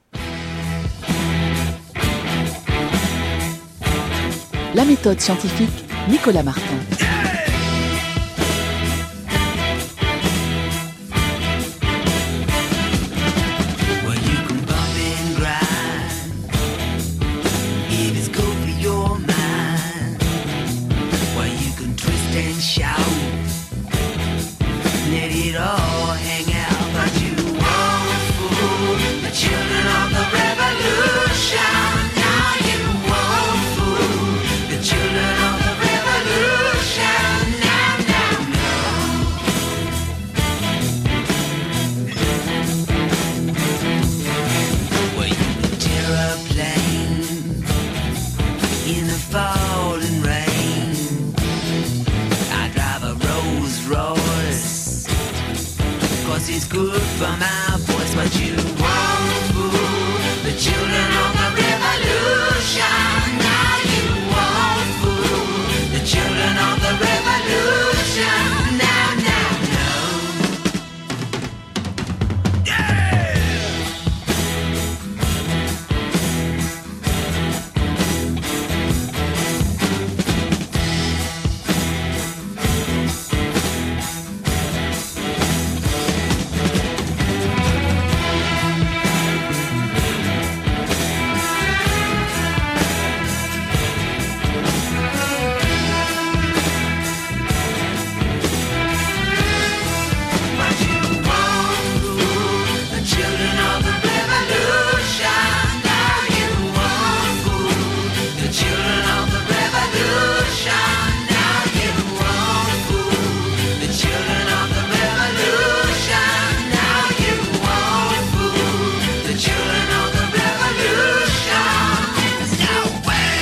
Speaker 6: La méthode scientifique, Nicolas Martin.
Speaker 7: we'd all hang out, but you won't fool the children of the revolution. Now you won't fool the children of the revolution. Now, now, no. Well, you can tear a plane in the falling rain. I drive a Rolls Royce, cause it's good for my voice. But you won't fool the children of the revolution. Now you won't fool the children of the revolution. Now, now, no. Yeah! But you won't fool the children of the revolution. Now you won't fool the children of the revolution. Now you won't fool the children of the revolution. Now you won't fool the children of the revolution. No way.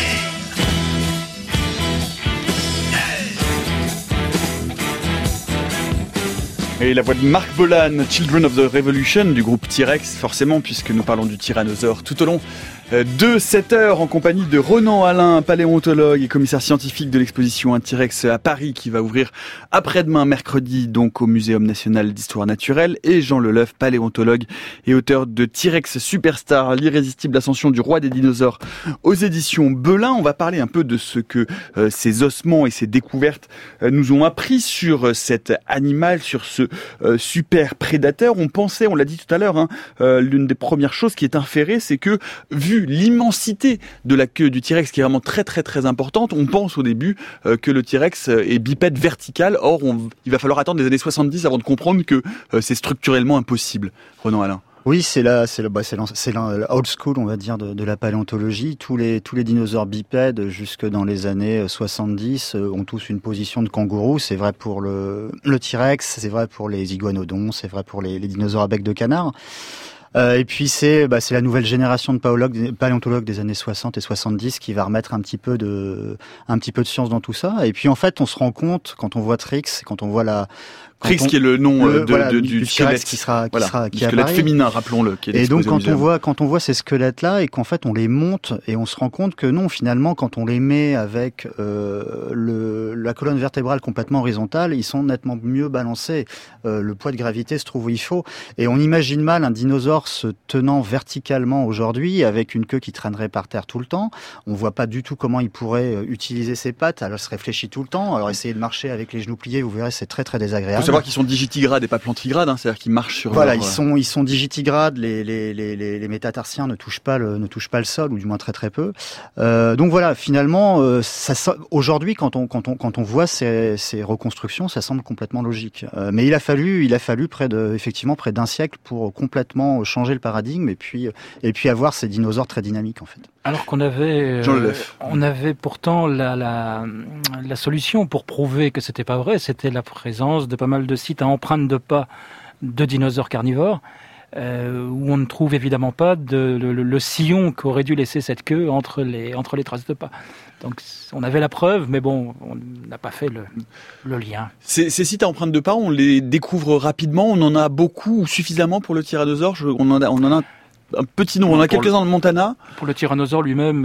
Speaker 1: Et la voix de Marc Bolan, Children of the Revolution du groupe T-Rex, forcément, puisque nous parlons du tyrannosaure tout au long de cette heure en compagnie de Ronan Alain, paléontologue et commissaire scientifique de l'exposition Un T-Rex à Paris qui va ouvrir après-demain mercredi donc au Muséum national d'histoire naturelle, et Jean Leleuf, paléontologue et auteur de T-Rex Superstar, l'irrésistible ascension du roi des dinosaures aux éditions Belin. On va parler un peu de ce que euh, ces ossements et ces découvertes euh, nous ont appris sur euh, cet animal, sur ce euh, super prédateur. On pensait, on l'a dit tout à l'heure, hein, euh, l'une des premières choses qui est inférée, c'est que vu l'immensité de la queue du T-Rex qui est vraiment très très très importante, on pense au début euh, que le T-Rex est bipède vertical. Or, on, il va falloir attendre les années soixante-dix avant de comprendre que euh, c'est structurellement impossible. Ronan Alain.
Speaker 3: Oui, c'est la, c'est le, bah, c'est, c'est la old school, on va dire, de, de la paléontologie. Tous les, tous les dinosaures bipèdes, jusque dans les années soixante-dix, euh, ont tous une position de kangourou. C'est vrai pour le, le T-Rex, c'est vrai pour les iguanodons, c'est vrai pour les, les dinosaures à bec de canard. Euh, et puis c'est bah, c'est la nouvelle génération de paléontologues, paléontologues des années soixante et soixante-dix qui va remettre un petit peu de un petit peu de science dans tout ça. Et puis en fait, on se rend compte quand on voit Trix, quand on voit la
Speaker 1: Trix qui est le nom
Speaker 3: le,
Speaker 1: de,
Speaker 3: voilà,
Speaker 1: de,
Speaker 3: du,
Speaker 1: du
Speaker 3: squelette
Speaker 1: squelette
Speaker 3: qui sera qui
Speaker 1: voilà,
Speaker 3: sera
Speaker 1: du
Speaker 3: qui
Speaker 1: squelette
Speaker 3: apparaît.
Speaker 1: féminin, rappelons-le. Qui est
Speaker 3: et donc
Speaker 1: au
Speaker 3: quand
Speaker 1: muséum.
Speaker 3: on voit quand on voit ces squelettes là et qu'en fait on les monte et on se rend compte que non, finalement quand on les met avec euh, le la colonne vertébrale complètement horizontale, ils sont nettement mieux balancés. Euh, le poids de gravité se trouve où il faut, et on imagine mal un dinosaure se tenant verticalement aujourd'hui avec une queue qui traînerait par terre tout le temps. On voit pas du tout comment il pourrait utiliser ses pattes. Alors, il se réfléchit tout le temps. Alors, essayer de marcher avec les genoux pliés, vous verrez, c'est très très désagréable.
Speaker 1: Il faut savoir qu'ils sont digitigrades et pas plantigrades, hein, c'est-à-dire qu'ils marchent sur.
Speaker 3: Voilà,
Speaker 1: leur...
Speaker 3: ils sont ils sont digitigrades. Les les les les, les métatarsiens ne touchent pas le ne touchent pas le sol, ou du moins très très peu. Euh, donc voilà, finalement, euh, ça aujourd'hui quand on quand on quand on voit ces ces reconstructions, ça semble complètement logique. Euh, mais il a fallu il a fallu près de effectivement près d'un siècle pour complètement changer le paradigme et puis et puis avoir ces dinosaures très dynamiques en fait.
Speaker 4: Alors qu'on avait, euh, on avait pourtant la, la, la solution pour prouver que c'était pas vrai, c'était la présence de pas mal de sites à empreintes de pas de dinosaures carnivores, euh, où on ne trouve évidemment pas de, le, le sillon qu'aurait dû laisser cette queue entre les, entre les traces de pas. Donc on avait la preuve, mais bon, on n'a pas fait le, le lien.
Speaker 1: Ces, ces sites à empreintes de pas, on les découvre rapidement, on en a beaucoup ou suffisamment pour le tyrannosaure. Je, on en a, on en a un petit nombre, on en a quelques-uns dans le Montana.
Speaker 4: Pour le tyrannosaure lui-même,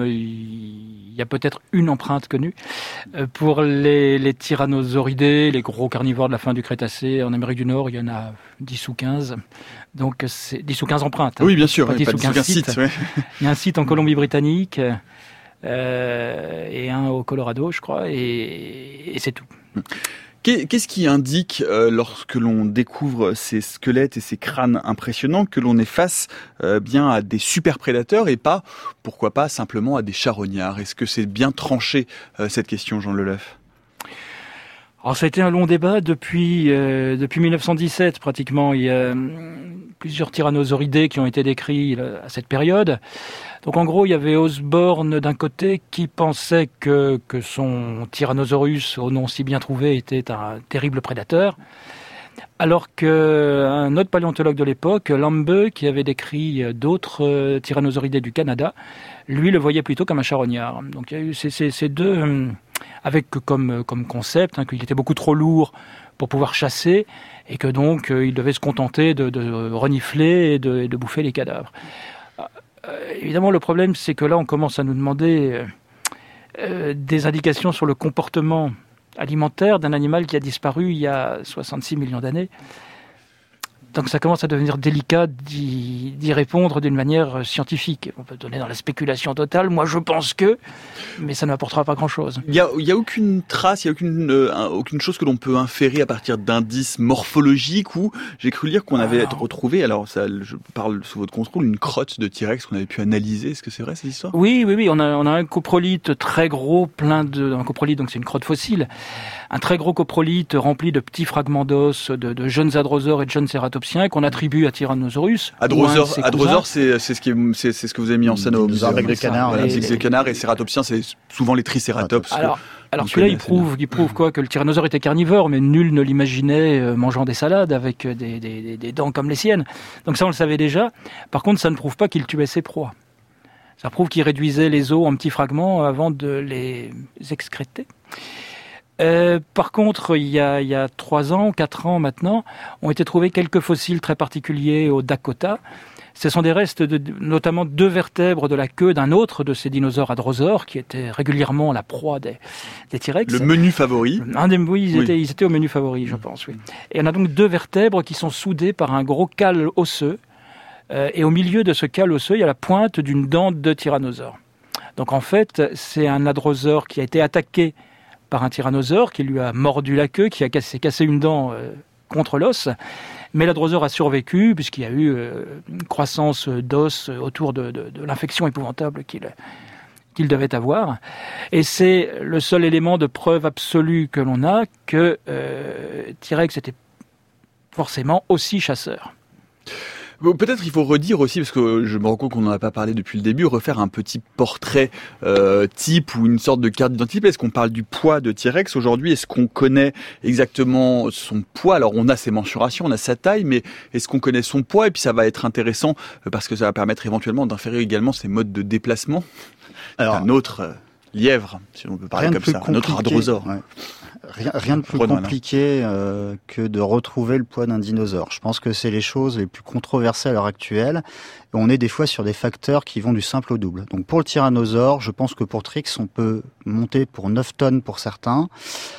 Speaker 4: il y a peut-être une empreinte connue. Pour les, les tyrannosauridés, les gros carnivores de la fin du Crétacé en Amérique du Nord, il y en a dix ou quinze. Donc c'est dix ou quinze empreintes.
Speaker 1: Oui, bien sûr,
Speaker 4: pas
Speaker 1: oui,
Speaker 4: dix
Speaker 1: pas
Speaker 4: ou quinze sites. sites ouais. Il y a un site en Colombie-Britannique euh, et un au Colorado, je crois, et, et c'est tout.
Speaker 1: Qu'est-ce qui indique, euh, lorsque l'on découvre ces squelettes et ces crânes impressionnants, que l'on est face euh, bien à des super prédateurs et pas, pourquoi pas, simplement à des charognards? Est-ce que c'est bien tranché, euh, cette question, Jean Leleuf?
Speaker 4: Alors ça a été un long débat depuis euh, depuis mille neuf cent dix-sept pratiquement. Il y a hum, plusieurs tyrannosauridés qui ont été décrits là, à cette période. Donc en gros, il y avait Osborne d'un côté qui pensait que que son Tyrannosaurus au nom si bien trouvé était un terrible prédateur, alors qu'un autre paléontologue de l'époque, Lambe, qui avait décrit d'autres euh, tyrannosauridés du Canada, lui le voyait plutôt comme un charognard. Donc il y a eu ces, ces, ces deux hum, avec comme, comme concept hein, qu'il était beaucoup trop lourd pour pouvoir chasser et que donc euh, il devait se contenter de, de renifler et de, et de bouffer les cadavres. Euh, évidemment, le problème, c'est que là, on commence à nous demander euh, euh, des indications sur le comportement alimentaire d'un animal qui a disparu il y a soixante-six millions d'années. Donc ça commence à devenir délicat d'y, d'y répondre d'une manière scientifique. On peut donner dans la spéculation totale. Moi, je pense que, mais ça ne m'apportera pas grand-chose.
Speaker 1: Il y a, il y a aucune trace, il y a aucune, euh, aucune chose que l'on peut inférer à partir d'indices morphologiques où j'ai cru lire qu'on avait alors, retrouvé, alors ça, je parle sous votre contrôle, une crotte de T-Rex qu'on avait pu analyser. Est-ce que c'est vrai cette histoire ?
Speaker 4: Oui, oui, oui. On a, on a un coprolite très gros, plein de, un coprolite, donc c'est une crotte fossile. Un très gros coprolite rempli de petits fragments d'os, de, de jeunes hadrosaures et de jeunes cératopsiens qu'on attribue à Tyrannosaurus.
Speaker 1: Hadrosaure, hadrosaure c'est, c'est, ce qui est, c'est, c'est ce que vous avez mis en scène au musée.
Speaker 3: Bec de canard.
Speaker 1: Voilà, bec de canard et cératopsien, c'est souvent les tricératops.
Speaker 4: Alors, alors celui-là, il prouve, il prouve quoi ? Que le tyrannosaure était carnivore, mais nul ne l'imaginait euh, mangeant des salades avec des, des, des, des dents comme les siennes. Donc ça, on le savait déjà. Par contre, ça ne prouve pas qu'il tuait ses proies. Ça prouve qu'il réduisait les os en petits fragments avant de les excréter. Euh, par contre, il y a, il y a trois ans, quatre ans maintenant, ont été trouvés quelques fossiles très particuliers au Dakota. Ce sont des restes de, notamment deux vertèbres de la queue d'un autre de ces dinosaures hadrosaures qui étaient régulièrement la proie des, des T-Rex.
Speaker 1: Le menu favori.
Speaker 4: Un des, oui, ils, oui. Étaient, ils étaient au menu favori, je pense, oui. Et on a donc deux vertèbres qui sont soudées par un gros cal osseux. Euh, et au milieu de ce cal osseux, il y a la pointe d'une dent de tyrannosaure. Donc en fait, c'est un hadrosaure qui a été attaqué par un tyrannosaure qui lui a mordu la queue, qui a cassé, cassé une dent euh, contre l'os. Mais l'hadrosaure a survécu puisqu'il y a eu euh, une croissance d'os autour de, de, de l'infection épouvantable qu'il, qu'il devait avoir. Et c'est le seul élément de preuve absolue que l'on a que euh, T-Rex était forcément aussi chasseur.
Speaker 1: Peut-être il faut redire aussi, parce que je me rends compte qu'on n'en a pas parlé depuis le début, refaire un petit portrait euh, type ou une sorte de carte d'identité. Est-ce qu'on parle du poids de T-Rex aujourd'hui ? Est-ce qu'on connaît exactement son poids ? Alors on a ses mensurations, on a sa taille, mais est-ce qu'on connaît son poids ? Et puis ça va être intéressant parce que ça va permettre éventuellement d'inférer également ses modes de déplacement. Alors, un autre euh, lièvre, si on peut parler comme ça, un autre hadrosaure.
Speaker 3: Ouais. Rien, rien de plus compliqué euh, que de retrouver le poids d'un dinosaure. Je pense que c'est les choses les plus controversées à l'heure actuelle. Et on est des fois sur des facteurs qui vont du simple au double. Donc pour le tyrannosaure, je pense que pour Trix, on peut monter pour neuf tonnes pour certains.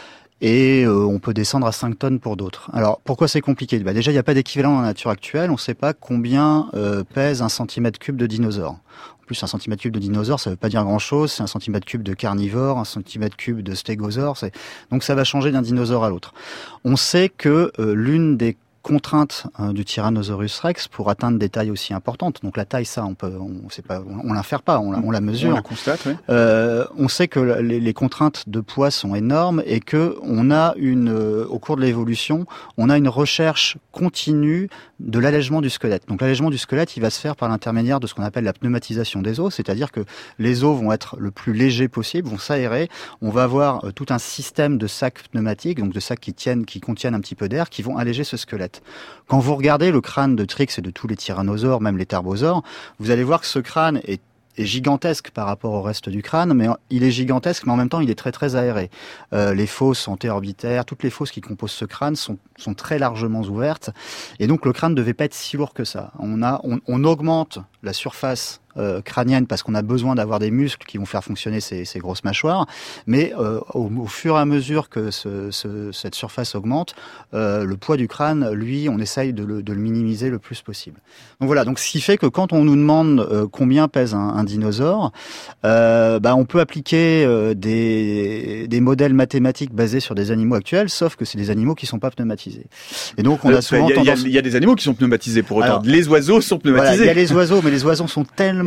Speaker 3: Et euh, on peut descendre à cinq tonnes pour d'autres. Alors, pourquoi c'est compliqué ? Bah, déjà, il n'y a pas d'équivalent dans la nature actuelle. On ne sait pas combien euh, pèse un centimètre cube de dinosaure. En plus, un centimètre cube de dinosaure, ça ne veut pas dire grand-chose. C'est un centimètre cube de carnivore, un centimètre cube de stégosaure. C'est... Donc, ça va changer d'un dinosaure à l'autre. On sait que euh, l'une des contrainte euh, du Tyrannosaurus rex pour atteindre des tailles aussi importantes. Donc la taille, ça, on peut, on sait pas, on, on l'infère pas, on la, on la mesure.
Speaker 1: On la constate, oui.
Speaker 3: Euh, on sait que les, les contraintes de poids sont énormes et que on a une, euh, au cours de l'évolution, on a une recherche continue de l'allègement du squelette. Donc l'allègement du squelette, il va se faire par l'intermédiaire de ce qu'on appelle la pneumatisation des os, c'est-à-dire que les os vont être le plus légers possible, vont s'aérer. On va avoir euh, tout un système de sacs pneumatiques, donc de sacs qui tiennent, qui contiennent un petit peu d'air, qui vont alléger ce squelette. Quand vous regardez le crâne de Trix et de tous les tyrannosaures, même les tarbosaures, vous allez voir que ce crâne est est gigantesque par rapport au reste du crâne, mais il est gigantesque, mais en même temps, il est très très aéré. Euh, les fosses antéorbitaires, toutes les fosses qui composent ce crâne sont, sont très largement ouvertes, et donc le crâne ne devait pas être si lourd que ça. On a, on, on augmente la surface euh, crânienne parce qu'on a besoin d'avoir des muscles qui vont faire fonctionner ces, ces grosses mâchoires, mais euh, au, au fur et à mesure que ce, ce, cette surface augmente, euh, le poids du crâne, lui, on essaye de le, de le minimiser le plus possible. Donc voilà, donc ce qui fait que quand on nous demande euh, combien pèse un, un dinosaure, euh, bah, on peut appliquer euh, des, des modèles mathématiques basés sur des animaux actuels, sauf que c'est des animaux qui sont pas pneumatisés. Et donc on a souvent
Speaker 1: il y a,
Speaker 3: tendance...
Speaker 1: il y a des animaux qui sont pneumatisés pour autant.
Speaker 3: Alors,
Speaker 1: les oiseaux sont pneumatisés.
Speaker 3: Voilà, il y a les oiseaux, mais les oiseaux sont tellement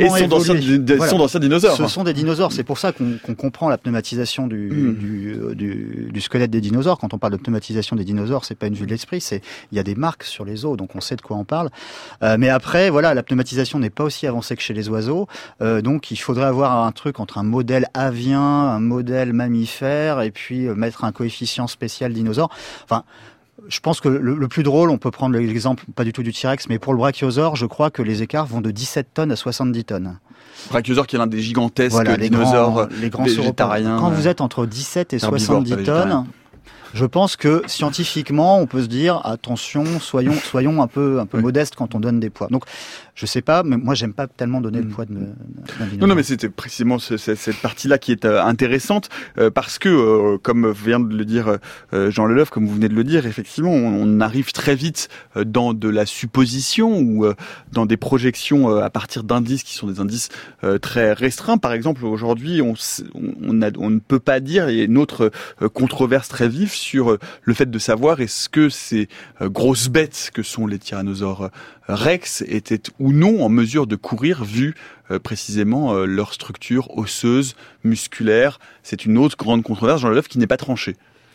Speaker 3: tellement
Speaker 1: et sont
Speaker 3: évolué.
Speaker 1: d'anciens, de,
Speaker 3: Voilà.
Speaker 1: sont d'anciens dinosaures.
Speaker 3: Ce sont des dinosaures. C'est pour ça qu'on, qu'on comprend la pneumatisation du,
Speaker 1: Mm.
Speaker 3: du, du, du squelette des dinosaures. Quand on parle de pneumatisation des dinosaures, c'est pas une vue de l'esprit. C'est il y a des marques sur les os, donc on sait de quoi on parle. Euh, mais après, voilà, la pneumatisation n'est pas aussi avancée que chez les oiseaux. Euh, donc il faudrait avoir un truc entre un modèle avien, un modèle mammifère, et puis euh, mettre un coefficient spécial dinosaure. Enfin. Je pense que le, le plus drôle, on peut prendre l'exemple, pas du tout du T-Rex, mais pour le brachiosaure, je crois que les écarts vont de dix-sept tonnes à soixante-dix tonnes.
Speaker 1: Brachiosaure qui est l'un des gigantesques
Speaker 3: Voilà, les
Speaker 1: dinosaures
Speaker 3: grands, les grands
Speaker 1: végétariens.
Speaker 3: sauropodes. Quand vous êtes entre dix-sept et
Speaker 1: herbivores,
Speaker 3: soixante-dix
Speaker 1: pas végétariens.
Speaker 3: tonnes, je pense que scientifiquement, on peut se dire attention, soyons soyons un peu un peu
Speaker 1: Oui.
Speaker 3: modestes quand on donne des poids. Donc, je sais pas, mais moi j'aime pas tellement donner le poids de, d'un dinosaure.
Speaker 1: Non, non, mais c'était précisément ce- ce- cette partie-là qui est euh, intéressante euh, parce que, euh, comme vient de le dire euh, Jean Leleuf, comme vous venez de le dire, effectivement, on, on arrive très vite euh, dans de la supposition ou euh, dans des projections euh, à partir d'indices qui sont des indices euh, très restreints. Par exemple, aujourd'hui, on, s- on, a- on ne peut pas dire, il y a une autre euh, controverse très vive sur euh, le fait de savoir est-ce que ces euh, grosses bêtes que sont les tyrannosaures euh, Rex étaient ou non en mesure de courir vu euh, précisément euh, leur structure osseuse, musculaire. C'est une autre grande controverse, Jean Leleuf, qui n'est pas tranchée.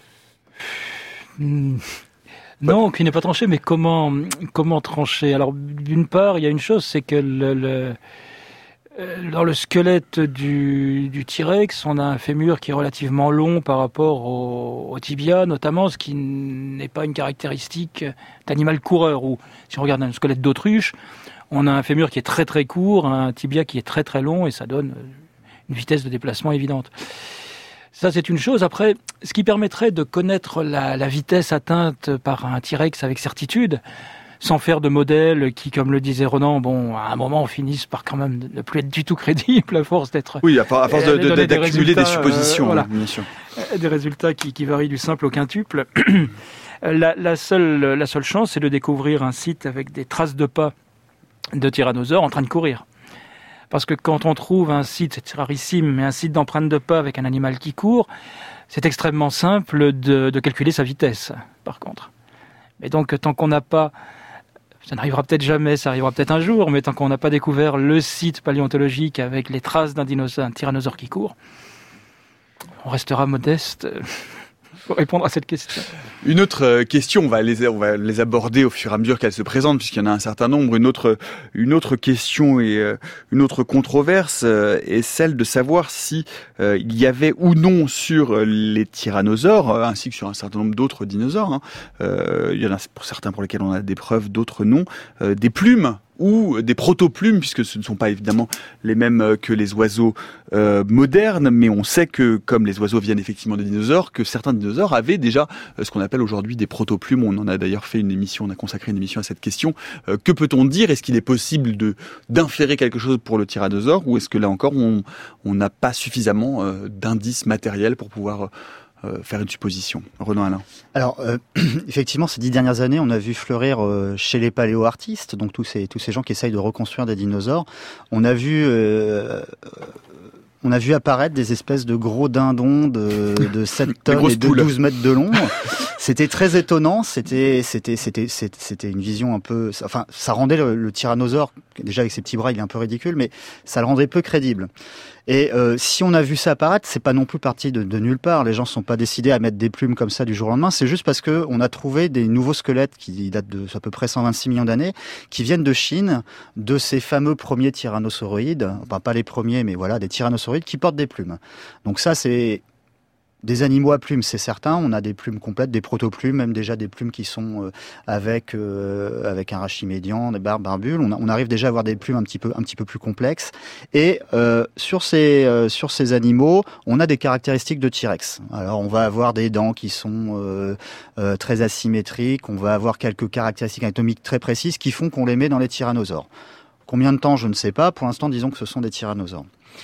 Speaker 4: Hmm. Non, qui n'est pas tranché, mais comment, comment trancher? Alors, d'une part, il y a une chose, c'est que le, le, euh, dans le squelette du, du T-Rex, on a un fémur qui est relativement long par rapport au, au tibia, notamment, ce qui n'est pas une caractéristique d'animal coureur. Ou si on regarde un squelette d'autruche, on a un fémur qui est très très court, un tibia qui est très très long, et ça donne une vitesse de déplacement évidente. Ça, c'est une chose. Après, ce qui permettrait de connaître la, la vitesse atteinte par un T-Rex avec certitude, sans faire de modèles qui, comme le disait Ronan, bon, à un moment, finissent par quand même ne plus être du tout crédibles à force d'être...
Speaker 1: Oui, à, for- à force de,
Speaker 4: Elle
Speaker 1: de,
Speaker 4: donnait des
Speaker 1: d'accumuler des
Speaker 4: résultats,
Speaker 1: suppositions,
Speaker 4: euh, voilà.
Speaker 1: hein, bien sûr.
Speaker 4: des résultats qui, qui varient du simple au quintuple. la, la, seule, la seule chance, c'est de découvrir un site avec des traces de pas de tyrannosaures en train de courir. Parce que quand on trouve un site, c'est rarissime, mais un site d'empreinte de pas avec un animal qui court, c'est extrêmement simple de, de calculer sa vitesse, par contre. Mais donc, tant qu'on n'a pas, ça n'arrivera peut-être jamais, ça arrivera peut-être un jour, mais tant qu'on n'a pas découvert le site paléontologique avec les traces d'un dinosaure, un tyrannosaure qui court, on restera modeste pour répondre à cette question.
Speaker 1: Une autre euh, question, on va les on va les aborder au fur et à mesure qu'elles se présentent, puisqu'il y en a un certain nombre. Une autre une autre question et euh, une autre controverse euh, est celle de savoir si euh, il y avait ou non sur les tyrannosaures, euh, ainsi que sur un certain nombre d'autres dinosaures. Hein, euh, il y en a pour certains pour lesquels on a des preuves, d'autres non, euh, des plumes ou des protoplumes, puisque ce ne sont pas évidemment les mêmes que les oiseaux euh, modernes, mais on sait que, comme les oiseaux viennent effectivement des dinosaures, que certains dinosaures avaient déjà euh, ce qu'on appelle aujourd'hui des protoplumes. On en a d'ailleurs fait une émission, on a consacré une émission à cette question. Euh, que peut-on dire? Est-ce qu'il est possible de d'inférer quelque chose pour le tyrannosaure, ou est-ce que là encore on on n'a pas suffisamment euh, d'indices matériels pour pouvoir euh, faire une supposition? Renan Alain.
Speaker 3: Alors, euh, effectivement, ces dix dernières années, on a vu fleurir euh, chez les paléo-artistes, donc tous ces tous ces gens qui essayent de reconstruire des dinosaures, on a vu euh, on a vu apparaître des espèces de gros dindons de, de sept tonnes et de
Speaker 1: poules.
Speaker 3: douze mètres de long. C'était très étonnant. C'était, c'était, c'était, c'était, c'était une vision un peu, enfin, ça rendait le, le tyrannosaure, déjà avec ses petits bras, il est un peu ridicule, mais ça le rendait peu crédible. Et euh, si on a vu ça apparaître, c'est pas non plus parti de, de nulle part. Les gens sont pas décidés à mettre des plumes comme ça du jour au lendemain. C'est juste parce que on a trouvé des nouveaux squelettes qui datent de à peu près cent vingt-six millions d'années, qui viennent de Chine, de ces fameux premiers tyrannosauroïdes. Enfin, pas les premiers, mais voilà, des tyrannosauroïdes qui portent des plumes. Donc ça, c'est des animaux à plumes, c'est certain. On a des plumes complètes, des protoplumes, même déjà des plumes qui sont euh, avec euh, avec un rachis médian, des barbes, barbules. On, a, on arrive déjà à avoir des plumes un petit peu un petit peu plus complexes. Et euh, sur ces euh, sur ces animaux, on a des caractéristiques de T-Rex. Alors on va avoir des dents qui sont euh, euh, très asymétriques. On va avoir quelques caractéristiques anatomiques très précises qui font qu'on les met dans les tyrannosaures. Combien de temps, je ne sais pas. Pour l'instant, disons que ce sont des tyrannosaures.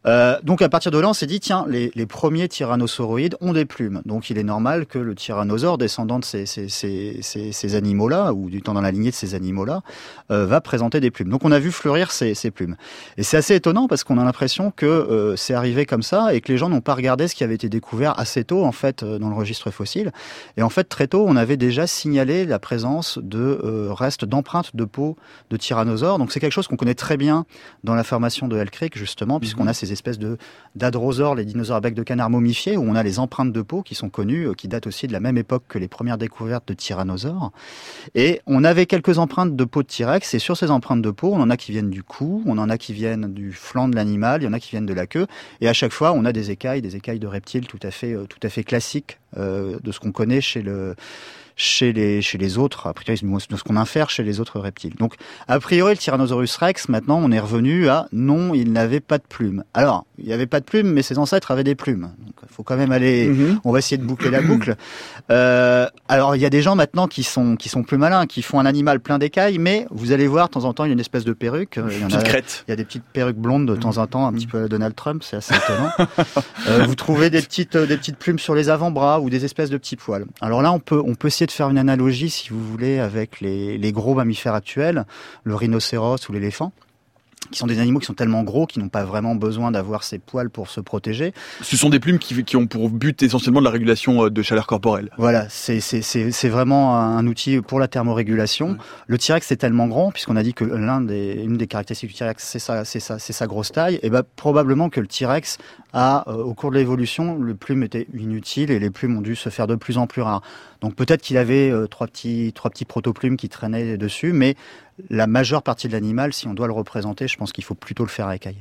Speaker 3: Euh, donc à partir de là, on s'est dit, tiens, les, les premiers tyrannosauroïdes ont des plumes. Donc il est normal que le tyrannosaure, descendant de ces, ces, ces, ces, ces animaux-là, ou du temps dans la lignée de ces animaux-là, euh, va présenter des plumes. Donc on a vu fleurir ces, ces plumes. Et c'est assez étonnant parce qu'on a l'impression que euh, c'est arrivé comme ça et que les gens n'ont pas regardé ce qui avait été découvert assez tôt, en fait, euh, dans le registre fossile. Et en fait, très tôt, on avait déjà signalé la présence de euh, restes d'empreintes de peau de tyrannosaures. Donc c'est quelque chose qu'on connaît très bien dans la formation de Hell Creek, justement, puisqu'on mmh. a ces espèces de d'adrosaures, les dinosaures à bec de canard momifiés, où on a les empreintes de peau qui sont connues, euh, qui datent aussi de la même époque que les premières découvertes de tyrannosaures. Et on avait quelques empreintes de peau de T-Rex, et sur ces empreintes de peau, on en a qui viennent du cou, on en a qui viennent du flanc de l'animal, il y en a qui viennent de la queue, et à chaque fois, on a des écailles, des écailles de reptiles tout à fait, euh, tout à fait classiques euh, de ce qu'on connaît chez le chez les chez les autres, a priori de ce qu'on infère chez les autres reptiles. Donc a priori le Tyrannosaurus rex, maintenant on est revenu à non, il n'avait pas de plumes. Alors il n'y avait pas de plumes, mais ses ancêtres avaient des plumes. Donc il faut quand même aller. Mm-hmm. On va essayer de boucler la boucle. Euh, alors il y a des gens maintenant qui sont qui sont plus malins, qui font un animal plein d'écailles, mais vous allez voir de temps en temps il y a une espèce de perruque. Il y en a,
Speaker 1: crête.
Speaker 3: Il y a des petites perruques blondes de temps en temps, un petit peu à la Donald Trump, c'est assez étonnant. euh, vous trouvez des petites des petites plumes sur les avant-bras ou des espèces de petits poils. Alors là on peut on peut essayer de faire une analogie, si vous voulez, avec les, les gros mammifères actuels, le rhinocéros ou l'éléphant, qui sont des animaux qui sont tellement gros qu'ils n'ont pas vraiment besoin d'avoir ces poils pour se protéger.
Speaker 1: Ce sont des plumes qui, qui ont pour but essentiellement de la régulation de chaleur corporelle.
Speaker 3: Voilà, c'est, c'est, c'est, c'est vraiment un outil pour la thermorégulation. Mmh. Le T-Rex est tellement grand, puisqu'on a dit que l'un des, une des caractéristiques du T-Rex, c'est sa, c'est sa, c'est sa grosse taille, et ben probablement que le T-Rex a, euh, au cours de l'évolution, le plume était inutile et les plumes ont dû se faire de plus en plus rares. Donc peut-être qu'il avait euh, trois petits, trois petits protoplumes qui traînaient dessus, mais la majeure partie de l'animal, si on doit le représenter, je pense qu'il faut plutôt le faire à écailles.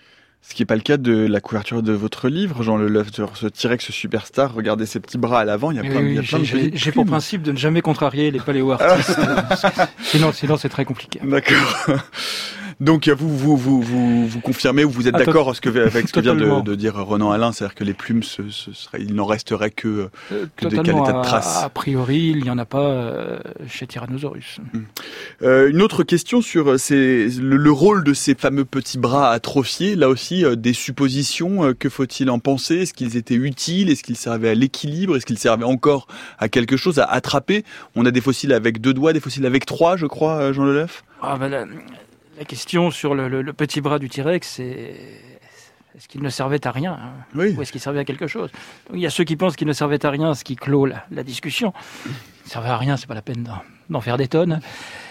Speaker 1: Ce qui n'est pas le cas de la couverture de votre livre, Jean Leleuf, sur ce T-Rex superstar. Regardez ses petits bras à l'avant, il y a plein,
Speaker 4: oui,
Speaker 1: il y a
Speaker 4: oui,
Speaker 1: plein de
Speaker 4: j'ai, j'ai pour principe de ne jamais contrarier les paléo-artistes. sinon, sinon, c'est très compliqué.
Speaker 1: D'accord. Donc vous vous vous vous, vous confirmez ou vous êtes ah, d'accord avec ce que, avec ce que vient de, de dire Ronan Alain, c'est-à-dire que les plumes, ce, ce serait, il n'en resterait que, que de quel état de trace.
Speaker 4: A, a priori, il n'y en a pas euh, chez Tyrannosaurus.
Speaker 1: Hum. Euh, une autre question sur c'est, le, le rôle de ces fameux petits bras atrophiés. Là aussi, euh, des suppositions. Euh, que faut-il en penser? Est-ce qu'ils étaient utiles? Est-ce qu'ils servaient à l'équilibre? Est-ce qu'ils servaient encore à quelque chose, à attraper? On a des fossiles avec deux doigts, des fossiles avec trois, je crois, Jean Leleuf.
Speaker 4: Ah ben là... La question sur le, le, le petit bras du T-Rex, c'est est-ce qu'il ne servait à rien hein,
Speaker 1: oui.
Speaker 4: ou est-ce qu'il servait à quelque chose? Donc, il y a ceux qui pensent qu'il ne servait à rien, ce qui clôt la, la discussion. Il ne servait à rien, c'est pas la peine d'en, d'en faire des tonnes.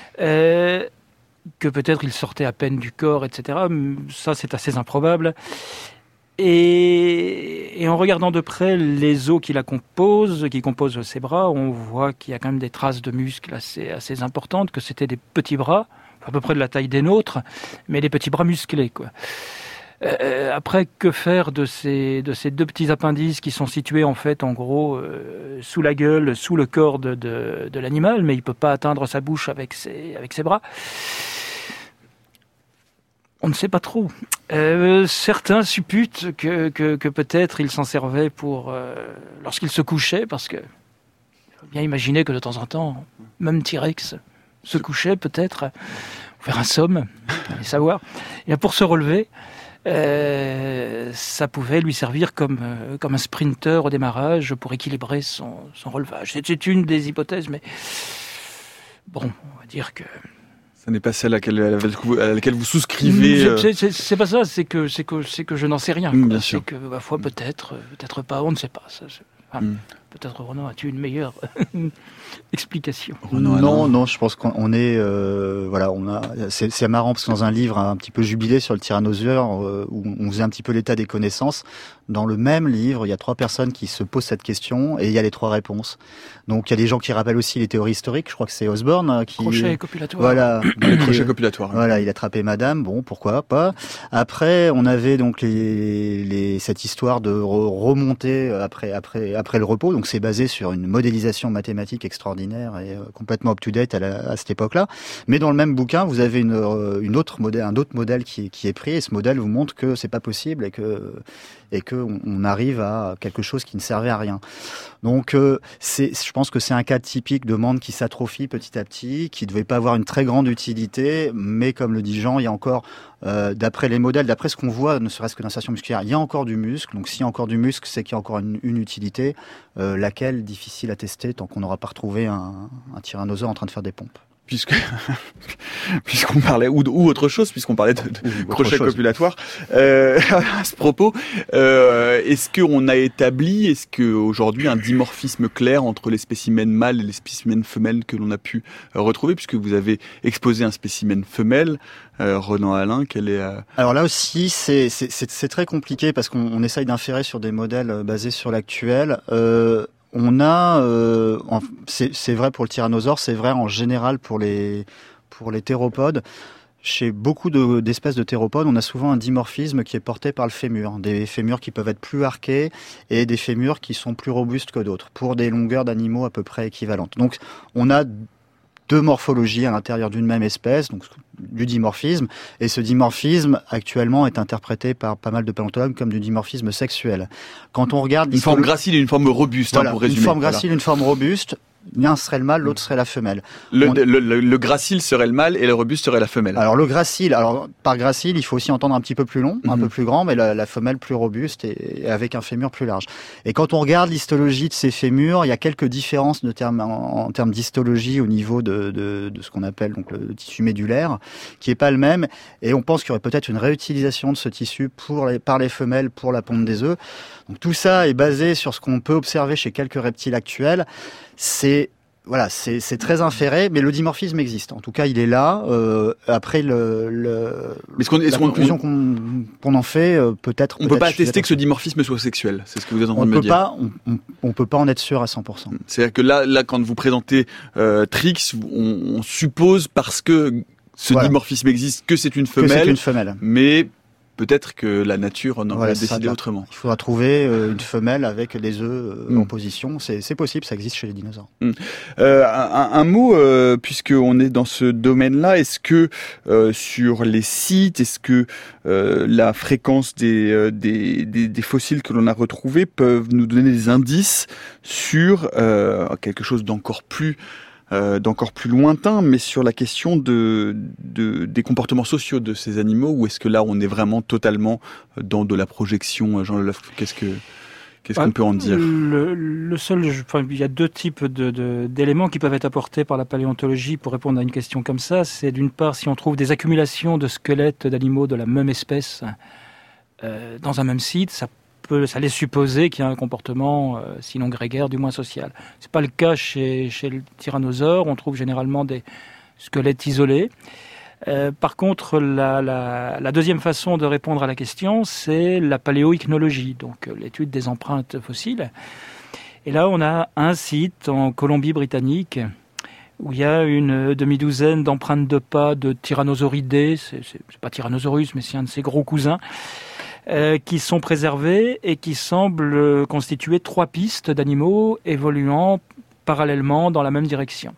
Speaker 4: Euh, que peut-être il sortait à peine du corps, et cetera. Ça, c'est assez improbable. Et, et en regardant de près les os qui la composent, qui composent ses bras, on voit qu'il y a quand même des traces de muscles assez, assez importantes, que c'était des petits bras, à peu près de la taille des nôtres, mais des petits bras musclés, quoi. Euh, après, que faire de ces, de ces deux petits appendices qui sont situés, en fait, en gros, euh, sous la gueule, sous le corps de, de, de l'animal, mais il ne peut pas atteindre sa bouche avec ses, avec ses bras? On ne sait pas trop. Euh, certains supputent que, que, que peut-être il s'en servait pour euh, lorsqu'il se couchait, parce que il faut bien imaginer que de temps en temps, même T-Rex se couchait peut-être, faire un somme, allez savoir. Et pour se relever, euh, ça pouvait lui servir comme, euh, comme un sprinter au démarrage pour équilibrer son, son relevage. C'est, c'est une des hypothèses, mais bon, on va dire que...
Speaker 1: Ça n'est pas celle à laquelle, à laquelle vous souscrivez.
Speaker 4: Euh... C'est, c'est, c'est pas ça, c'est que, c'est que, c'est que je n'en sais rien.
Speaker 1: Mmh, bien
Speaker 4: c'est
Speaker 1: sûr.
Speaker 4: que, ma foi, peut-être, peut-être pas, on ne sait pas. Ça, enfin, mmh. Peut-être, Ronan, as-tu une meilleure explication?
Speaker 3: Ronan, non, non, je pense qu'on est, euh, voilà, on a, c'est, c'est marrant parce que dans un livre un petit peu jubilé sur le tyrannosaure, euh, où on faisait un petit peu l'état des connaissances, dans le même livre, il y a trois personnes qui se posent cette question et il y a les trois réponses. Donc il y a des gens qui rappellent aussi les théories historiques. Je crois que c'est Osborne qui.
Speaker 4: Crochet copulatoire.
Speaker 3: Voilà.
Speaker 1: Crochet copulatoire.
Speaker 3: Voilà, il a attrapé Madame. Bon, pourquoi pas. Après, on avait donc les, les cette histoire de re- remonter après après après le repos. donc c'est basé sur une modélisation mathématique extraordinaire et euh, complètement up-to-date à, la, à cette époque-là. Mais dans le même bouquin, vous avez une, euh, une autre modèle, un autre modèle qui, qui est pris, et ce modèle vous montre que c'est pas possible et que et que on, on arrive à quelque chose qui ne servait à rien. Donc, euh, c'est, je pense que c'est un cas typique de monde qui s'atrophie petit à petit, qui ne devait pas avoir une très grande utilité, mais comme le dit Jean, il y a encore, euh, d'après les modèles, d'après ce qu'on voit, ne serait-ce que d'insertion musculaire, il y a encore du muscle. Donc, s'il y a encore du muscle, c'est qu'il y a encore une, une utilité, euh, laquelle difficile à tester tant qu'on n'aura pas retrouvé un, un tyrannosaure en train de faire des pompes.
Speaker 1: Puisque, puisqu'on parlait, ou, ou autre chose, puisqu'on parlait de, de crochet copulatoire, euh, à ce propos, euh, est-ce qu'on a établi, est-ce qu'aujourd'hui un dimorphisme clair entre les spécimens mâles et les spécimens femelles que l'on a pu euh, retrouver, puisque vous avez exposé un spécimen femelle, euh, Renan Alain, quelle est... Euh...
Speaker 3: Alors là aussi, c'est, c'est, c'est, c'est très compliqué parce qu'on on essaye d'inférer sur des modèles basés sur l'actuel. Euh, On a, euh, c'est, c'est vrai pour le tyrannosaure, c'est vrai en général pour les pour les théropodes. Chez beaucoup de, d'espèces de théropodes, on a souvent un dimorphisme qui est porté par le fémur, des fémurs qui peuvent être plus arqués et des fémurs qui sont plus robustes que d'autres, pour des longueurs d'animaux à peu près équivalentes. Donc, on a deux morphologies à l'intérieur d'une même espèce, donc du dimorphisme, et ce dimorphisme actuellement est interprété par pas mal de paléontologues comme du dimorphisme sexuel. Quand on regarde
Speaker 1: une forme gracile et une forme robuste,
Speaker 3: voilà,
Speaker 1: hein, pour résumer.
Speaker 3: Une forme gracile, voilà. Une forme robuste. L'un serait le mâle, l'autre serait la femelle.
Speaker 1: Le,
Speaker 3: on...
Speaker 1: le, le, le gracile serait le mâle et le robuste serait la femelle.
Speaker 3: Alors le gracile, alors par gracile, il faut aussi entendre un petit peu plus long, mm-hmm. un peu plus grand, mais la, la femelle plus robuste et, et avec un fémur plus large. Et quand on regarde l'histologie de ces fémurs, il y a quelques différences de termes, en, en termes d'histologie au niveau de, de, de ce qu'on appelle donc le tissu médulaire, qui est pas le même. Et on pense qu'il y aurait peut-être une réutilisation de ce tissu pour les, par les femelles pour la ponte des œufs. Donc tout ça est basé sur ce qu'on peut observer chez quelques reptiles actuels. C'est Voilà, c'est, c'est très inféré, mais le dimorphisme existe. En tout cas, il est là. Euh, après, le, le
Speaker 1: mais est-ce qu'on, est-ce
Speaker 3: la
Speaker 1: qu'on,
Speaker 3: conclusion qu'on, qu'on en fait, euh, peut-être...
Speaker 1: On ne peut pas attester que ce dimorphisme soit sexuel, c'est ce que vous êtes en train de me dire.
Speaker 3: Pas, on ne on, on peut pas en être sûr à cent pour cent.
Speaker 1: C'est-à-dire que là, là quand vous présentez euh, Trix, on, on suppose, parce que ce voilà. dimorphisme existe, que c'est une femelle.
Speaker 3: Que c'est une femelle.
Speaker 1: Mais... peut-être que la nature en aurait
Speaker 3: voilà,
Speaker 1: décidé autrement.
Speaker 3: Il faudra trouver euh, une femelle avec des œufs euh, mm. en position. C'est, c'est possible, ça existe chez les dinosaures.
Speaker 1: Mm. Euh, un, un mot, euh, puisqu'on est dans ce domaine-là, est-ce que euh, sur les sites, est-ce que euh, la fréquence des, euh, des, des, des fossiles que l'on a retrouvés peuvent nous donner des indices sur euh, quelque chose d'encore plus Euh, d'encore plus lointain, mais sur la question de, de, des comportements sociaux de ces animaux, ou est-ce que là on est vraiment totalement dans de la projection? Jean Leloff, qu'est-ce que qu'est-ce bah, qu'on peut en dire?
Speaker 4: Le, le seul, enfin, il y a deux types de, de, d'éléments qui peuvent être apportés par la paléontologie pour répondre à une question comme ça. C'est d'une part si on trouve des accumulations de squelettes d'animaux de la même espèce euh, dans un même site, ça ça laisse supposer qu'il y a un comportement, euh, sinon grégaire, du moins social. C'est pas le cas chez, chez le tyrannosaure. On trouve généralement des squelettes isolés. Euh, par contre, la, la, la deuxième façon de répondre à la question, c'est la paléoichnologie, donc euh, l'étude des empreintes fossiles. Et là, on a un site en Colombie-Britannique où il y a une demi-douzaine d'empreintes de pas de tyrannosauridés. C'est, c'est, c'est pas Tyrannosaurus, mais c'est un de ses gros cousins. Euh, qui sont préservés et qui semblent constituer trois pistes d'animaux évoluant parallèlement dans la même direction.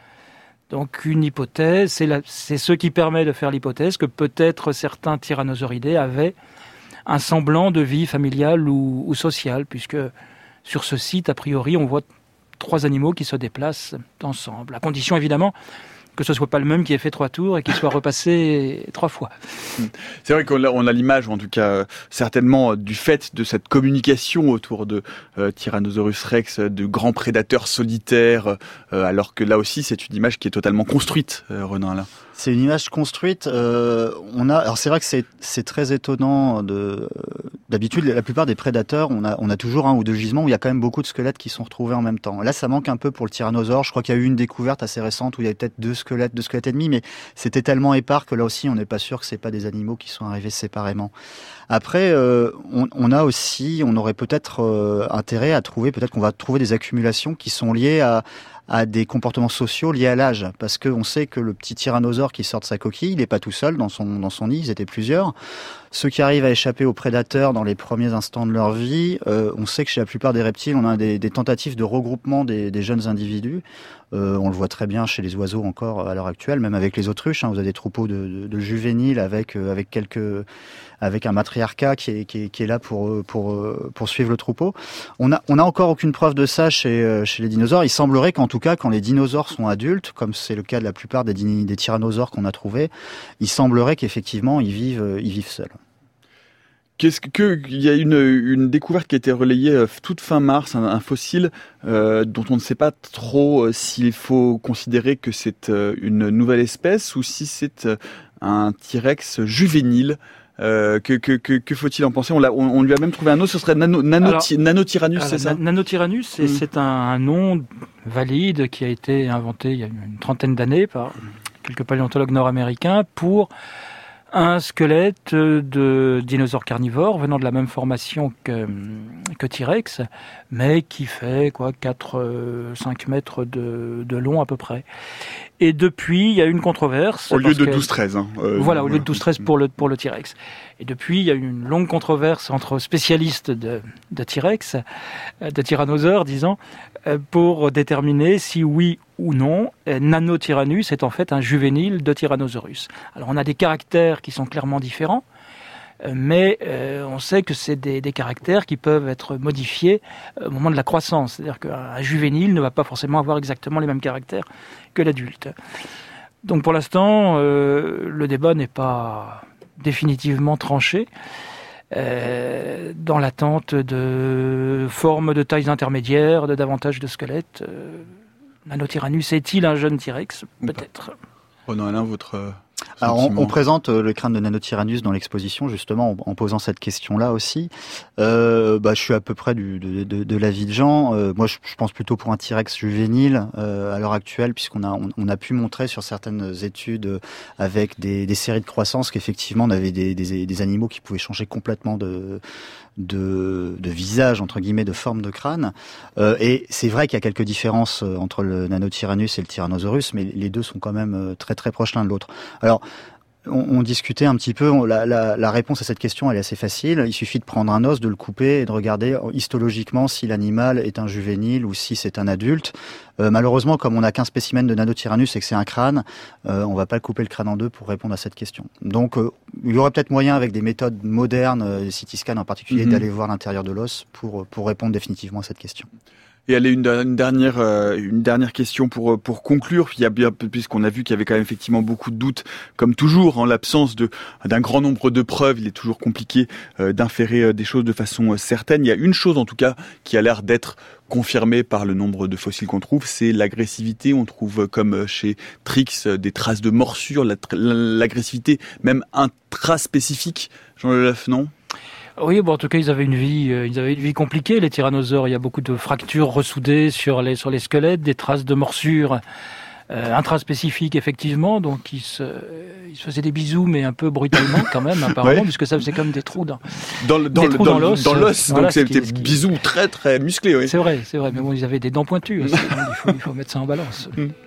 Speaker 4: Donc une hypothèse, c'est, la, c'est ce qui permet de faire l'hypothèse que peut-être certains tyrannosauridés avaient un semblant de vie familiale ou, ou sociale, puisque sur ce site, a priori, on voit trois animaux qui se déplacent ensemble, à condition évidemment que ce soit pas le même qui ait fait trois tours et qui soit repassé trois fois.
Speaker 1: C'est vrai qu'on a, on a l'image, ou en tout cas certainement du fait de cette communication autour de euh, Tyrannosaurus rex, de grands prédateurs solitaires, euh, alors que là aussi c'est une image qui est totalement construite, euh, Renan là.
Speaker 3: C'est une image construite. Euh, on a, alors c'est vrai que c'est, c'est très étonnant. De, d'habitude, la plupart des prédateurs, on a, on a toujours un ou deux gisements où il y a quand même beaucoup de squelettes qui sont retrouvés en même temps. Là, ça manque un peu pour le tyrannosaure. Je crois qu'il y a eu une découverte assez récente où il y avait peut-être deux squelettes, deux squelettes et demi, mais c'était tellement épars que là aussi, on n'est pas sûr que c'est pas des animaux qui sont arrivés séparément. Après, euh, on, on a aussi, on aurait peut-être euh, intérêt à trouver, peut-être qu'on va trouver des accumulations qui sont liées à, à des comportements sociaux liés à l'âge, parce qu'on sait que le petit tyrannosaure qui sort de sa coquille, il n'est pas tout seul dans son, dans son nid, ils étaient plusieurs. Ceux qui arrivent à échapper aux prédateurs dans les premiers instants de leur vie, euh, on sait que chez la plupart des reptiles, on a des, des tentatives de regroupement des, des jeunes individus. Euh, on le voit très bien chez les oiseaux encore à l'heure actuelle, même avec les autruches. Hein, vous avez des troupeaux de, de, de juvéniles avec euh, avec quelques avec un matriarcat qui est, qui est, qui est là pour pour pour suivre le troupeau. On a on a encore aucune preuve de ça chez chez les dinosaures. Il semblerait qu'en tout cas, quand les dinosaures sont adultes, comme c'est le cas de la plupart des, des tyrannosaures qu'on a trouvés, il semblerait qu'effectivement ils vivent ils vivent seuls.
Speaker 1: Qu'est-ce que il y a une une découverte qui a été relayée euh, toute fin mars, un, un fossile euh, dont on ne sait pas trop euh, s'il faut considérer que c'est euh, une nouvelle espèce ou si c'est euh, un T-Rex juvénile. Euh, que, que, que, que faut-il en penser? On, l'a, on, on lui a même trouvé un nom, ce serait nano, nano, alors, Nanotyrannus, c'est ça?
Speaker 4: Nanotyrannus, c'est, mmh. c'est un, un nom valide qui a été inventé il y a une trentaine d'années par quelques paléontologues nord-américains pour un squelette de dinosaure carnivore venant de la même formation que, que T-Rex, mais qui fait quoi quatre à cinq mètres de, de long à peu près. Et depuis, il y a eu une controverse.
Speaker 1: Au lieu de douze treize. Hein.
Speaker 4: Euh, voilà, au lieu de douze treize pour le, pour le T-Rex. Et depuis, il y a eu une longue controverse entre spécialistes de, de T-Rex, de tyrannosaures, disons, pour déterminer si oui ou non, Nanotyrannus est en fait un juvénile de Tyrannosaurus. Alors on a des caractères qui sont clairement différents, mais euh, on sait que c'est des, des caractères qui peuvent être modifiés au moment de la croissance. C'est-à-dire qu'un juvénile ne va pas forcément avoir exactement les mêmes caractères que l'adulte. Donc pour l'instant, euh, le débat n'est pas définitivement tranché. Euh, dans l'attente de formes de tailles intermédiaires, de davantage de squelettes. Euh, Nanotyrannus est-il un jeune T-Rex? Peut-être.
Speaker 1: Renan Alain, votre...
Speaker 3: Alors on, on présente le crâne de Nanotyrannus dans l'exposition justement en, en posant cette question-là aussi. Euh, bah, je suis à peu près du, de, de, de l'avis de Jean. Euh, moi, je, je pense plutôt pour un T-Rex juvénile euh, à l'heure actuelle, puisqu'on a on, on a pu montrer sur certaines études avec des, des séries de croissance qu'effectivement on avait des, des, des animaux qui pouvaient changer complètement de de, de visage, entre guillemets, de forme de crâne. Euh, et c'est vrai qu'il y a quelques différences entre le Nanotyrannus et le Tyrannosaurus, mais les deux sont quand même très très proches l'un de l'autre. Alors, on, on discutait un petit peu, on, la, la, la réponse à cette question, elle est assez facile. Il suffit de prendre un os, de le couper et de regarder histologiquement si l'animal est un juvénile ou si c'est un adulte. Euh, malheureusement, comme on n'a qu'un spécimen de Nanotyrannus et que c'est un crâne, euh, on va pas le couper le crâne en deux pour répondre à cette question. Donc, euh, il y aurait peut-être moyen, avec des méthodes modernes, euh, les C T scans en particulier, mmh. d'aller voir l'intérieur de l'os pour, pour répondre définitivement à cette question.
Speaker 1: Et allez, une, une dernière, euh, une dernière question pour pour conclure. Il y a bien, puisqu'on a vu qu'il y avait quand même effectivement beaucoup de doutes, comme toujours, en l'absence de d'un grand nombre de preuves, il est toujours compliqué euh, d'inférer des choses de façon certaine. Il y a une chose en tout cas qui a l'air d'être confirmée par le nombre de fossiles qu'on trouve, c'est l'agressivité. On trouve, comme chez Trix, des traces de morsures, l'agressivité même intraspécifique. Jean Leleuf, non?
Speaker 4: Oui, bon, en tout cas, ils avaient une vie, euh, ils avaient une vie compliquée, les tyrannosaures. Il y a beaucoup de fractures ressoudées sur les sur les squelettes, des traces de morsures euh, intraspécifiques, effectivement. Donc, ils se, ils se faisaient des bisous, mais un peu brutalement quand même, apparemment, oui. puisque ça faisait comme des trous dans
Speaker 1: dans, le, dans,
Speaker 4: des trous
Speaker 1: dans,
Speaker 4: dans l'os.
Speaker 1: Dans l'os,
Speaker 4: voilà,
Speaker 1: donc c'était des bisous très très musclés. Oui.
Speaker 4: C'est vrai, c'est vrai. Mais bon, ils avaient des dents pointues aussi. Donc il faut il faut mettre ça en balance.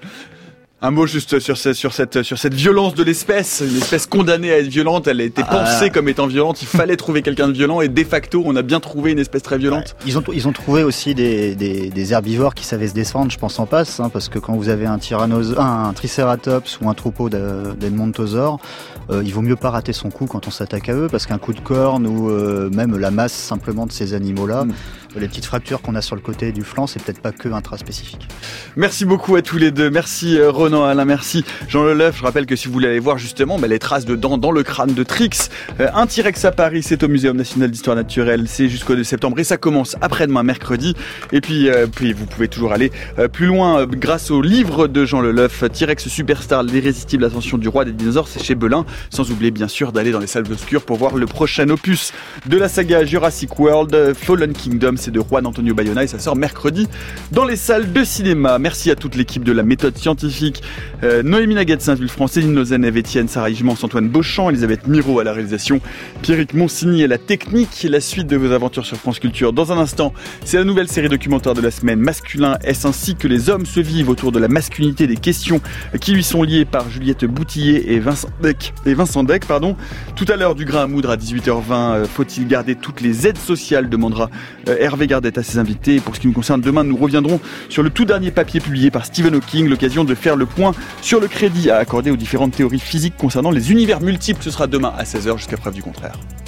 Speaker 1: Un mot juste sur cette, sur cette, sur cette violence de l'espèce, une espèce condamnée à être violente, elle a été pensée ah. comme étant violente, il fallait trouver quelqu'un de violent et de facto on a bien trouvé une espèce très violente.
Speaker 3: Ils ont, ils ont trouvé aussi des, des, des herbivores qui savaient se défendre, je pense en passe, hein, parce que quand vous avez un, tyrannosaure, un tricératops ou un troupeau d'edmontosaures, euh, il vaut mieux pas rater son coup quand on s'attaque à eux, parce qu'un coup de corne ou euh, même la masse simplement de ces animaux-là, mm. les petites fractures qu'on a sur le côté du flanc, c'est peut-être pas que intraspécifique.
Speaker 1: Merci beaucoup à tous les deux, merci euh, Renan Alain, merci Jean Leleuf. Je rappelle que si vous voulez aller voir justement bah, les traces de dents dans le crâne de Trix, euh, un T-Rex à Paris, c'est au Muséum National d'Histoire Naturelle, c'est jusqu'au deux septembre et ça commence après-demain mercredi. Et puis, euh, puis vous pouvez toujours aller euh, plus loin euh, grâce au livre de Jean Leleuf, T-Rex Superstar, l'irrésistible ascension du roi des dinosaures, c'est chez Belin. Sans oublier bien sûr d'aller dans les salles obscures pour voir le prochain opus de la saga Jurassic World, Fallen Kingdom. c'est de Juan Antonio Bayona et ça sort mercredi dans les salles de cinéma. Merci à toute l'équipe de la méthode scientifique, euh, Noémie Naguette, Saint-Vulfranc, Céline Lozenev, Étienne, Sarah Higement, Antoine Beauchamp, Elisabeth Miro à la réalisation, Pierrick Monsigny à la technique. La suite de vos aventures sur France Culture. Dans un instant, c'est la nouvelle série documentaire de la semaine, Masculin, est-ce ainsi que les hommes se vivent, autour de la masculinité, des questions qui lui sont liées, par Juliette Boutillier et Vincent Deck. Et Vincent Deck, pardon. Tout à l'heure, du grain à moudre à dix-huit heures vingt. Euh, faut-il garder toutes les aides sociales, demandera euh, Hervé Gardette à ses invités. Et pour ce qui nous concerne, demain, nous reviendrons sur le tout dernier papier publié par Stephen Hawking, l'occasion de faire le point sur le crédit à accorder aux différentes théories physiques concernant les univers multiples. Ce sera demain à seize heures jusqu'à preuve du contraire.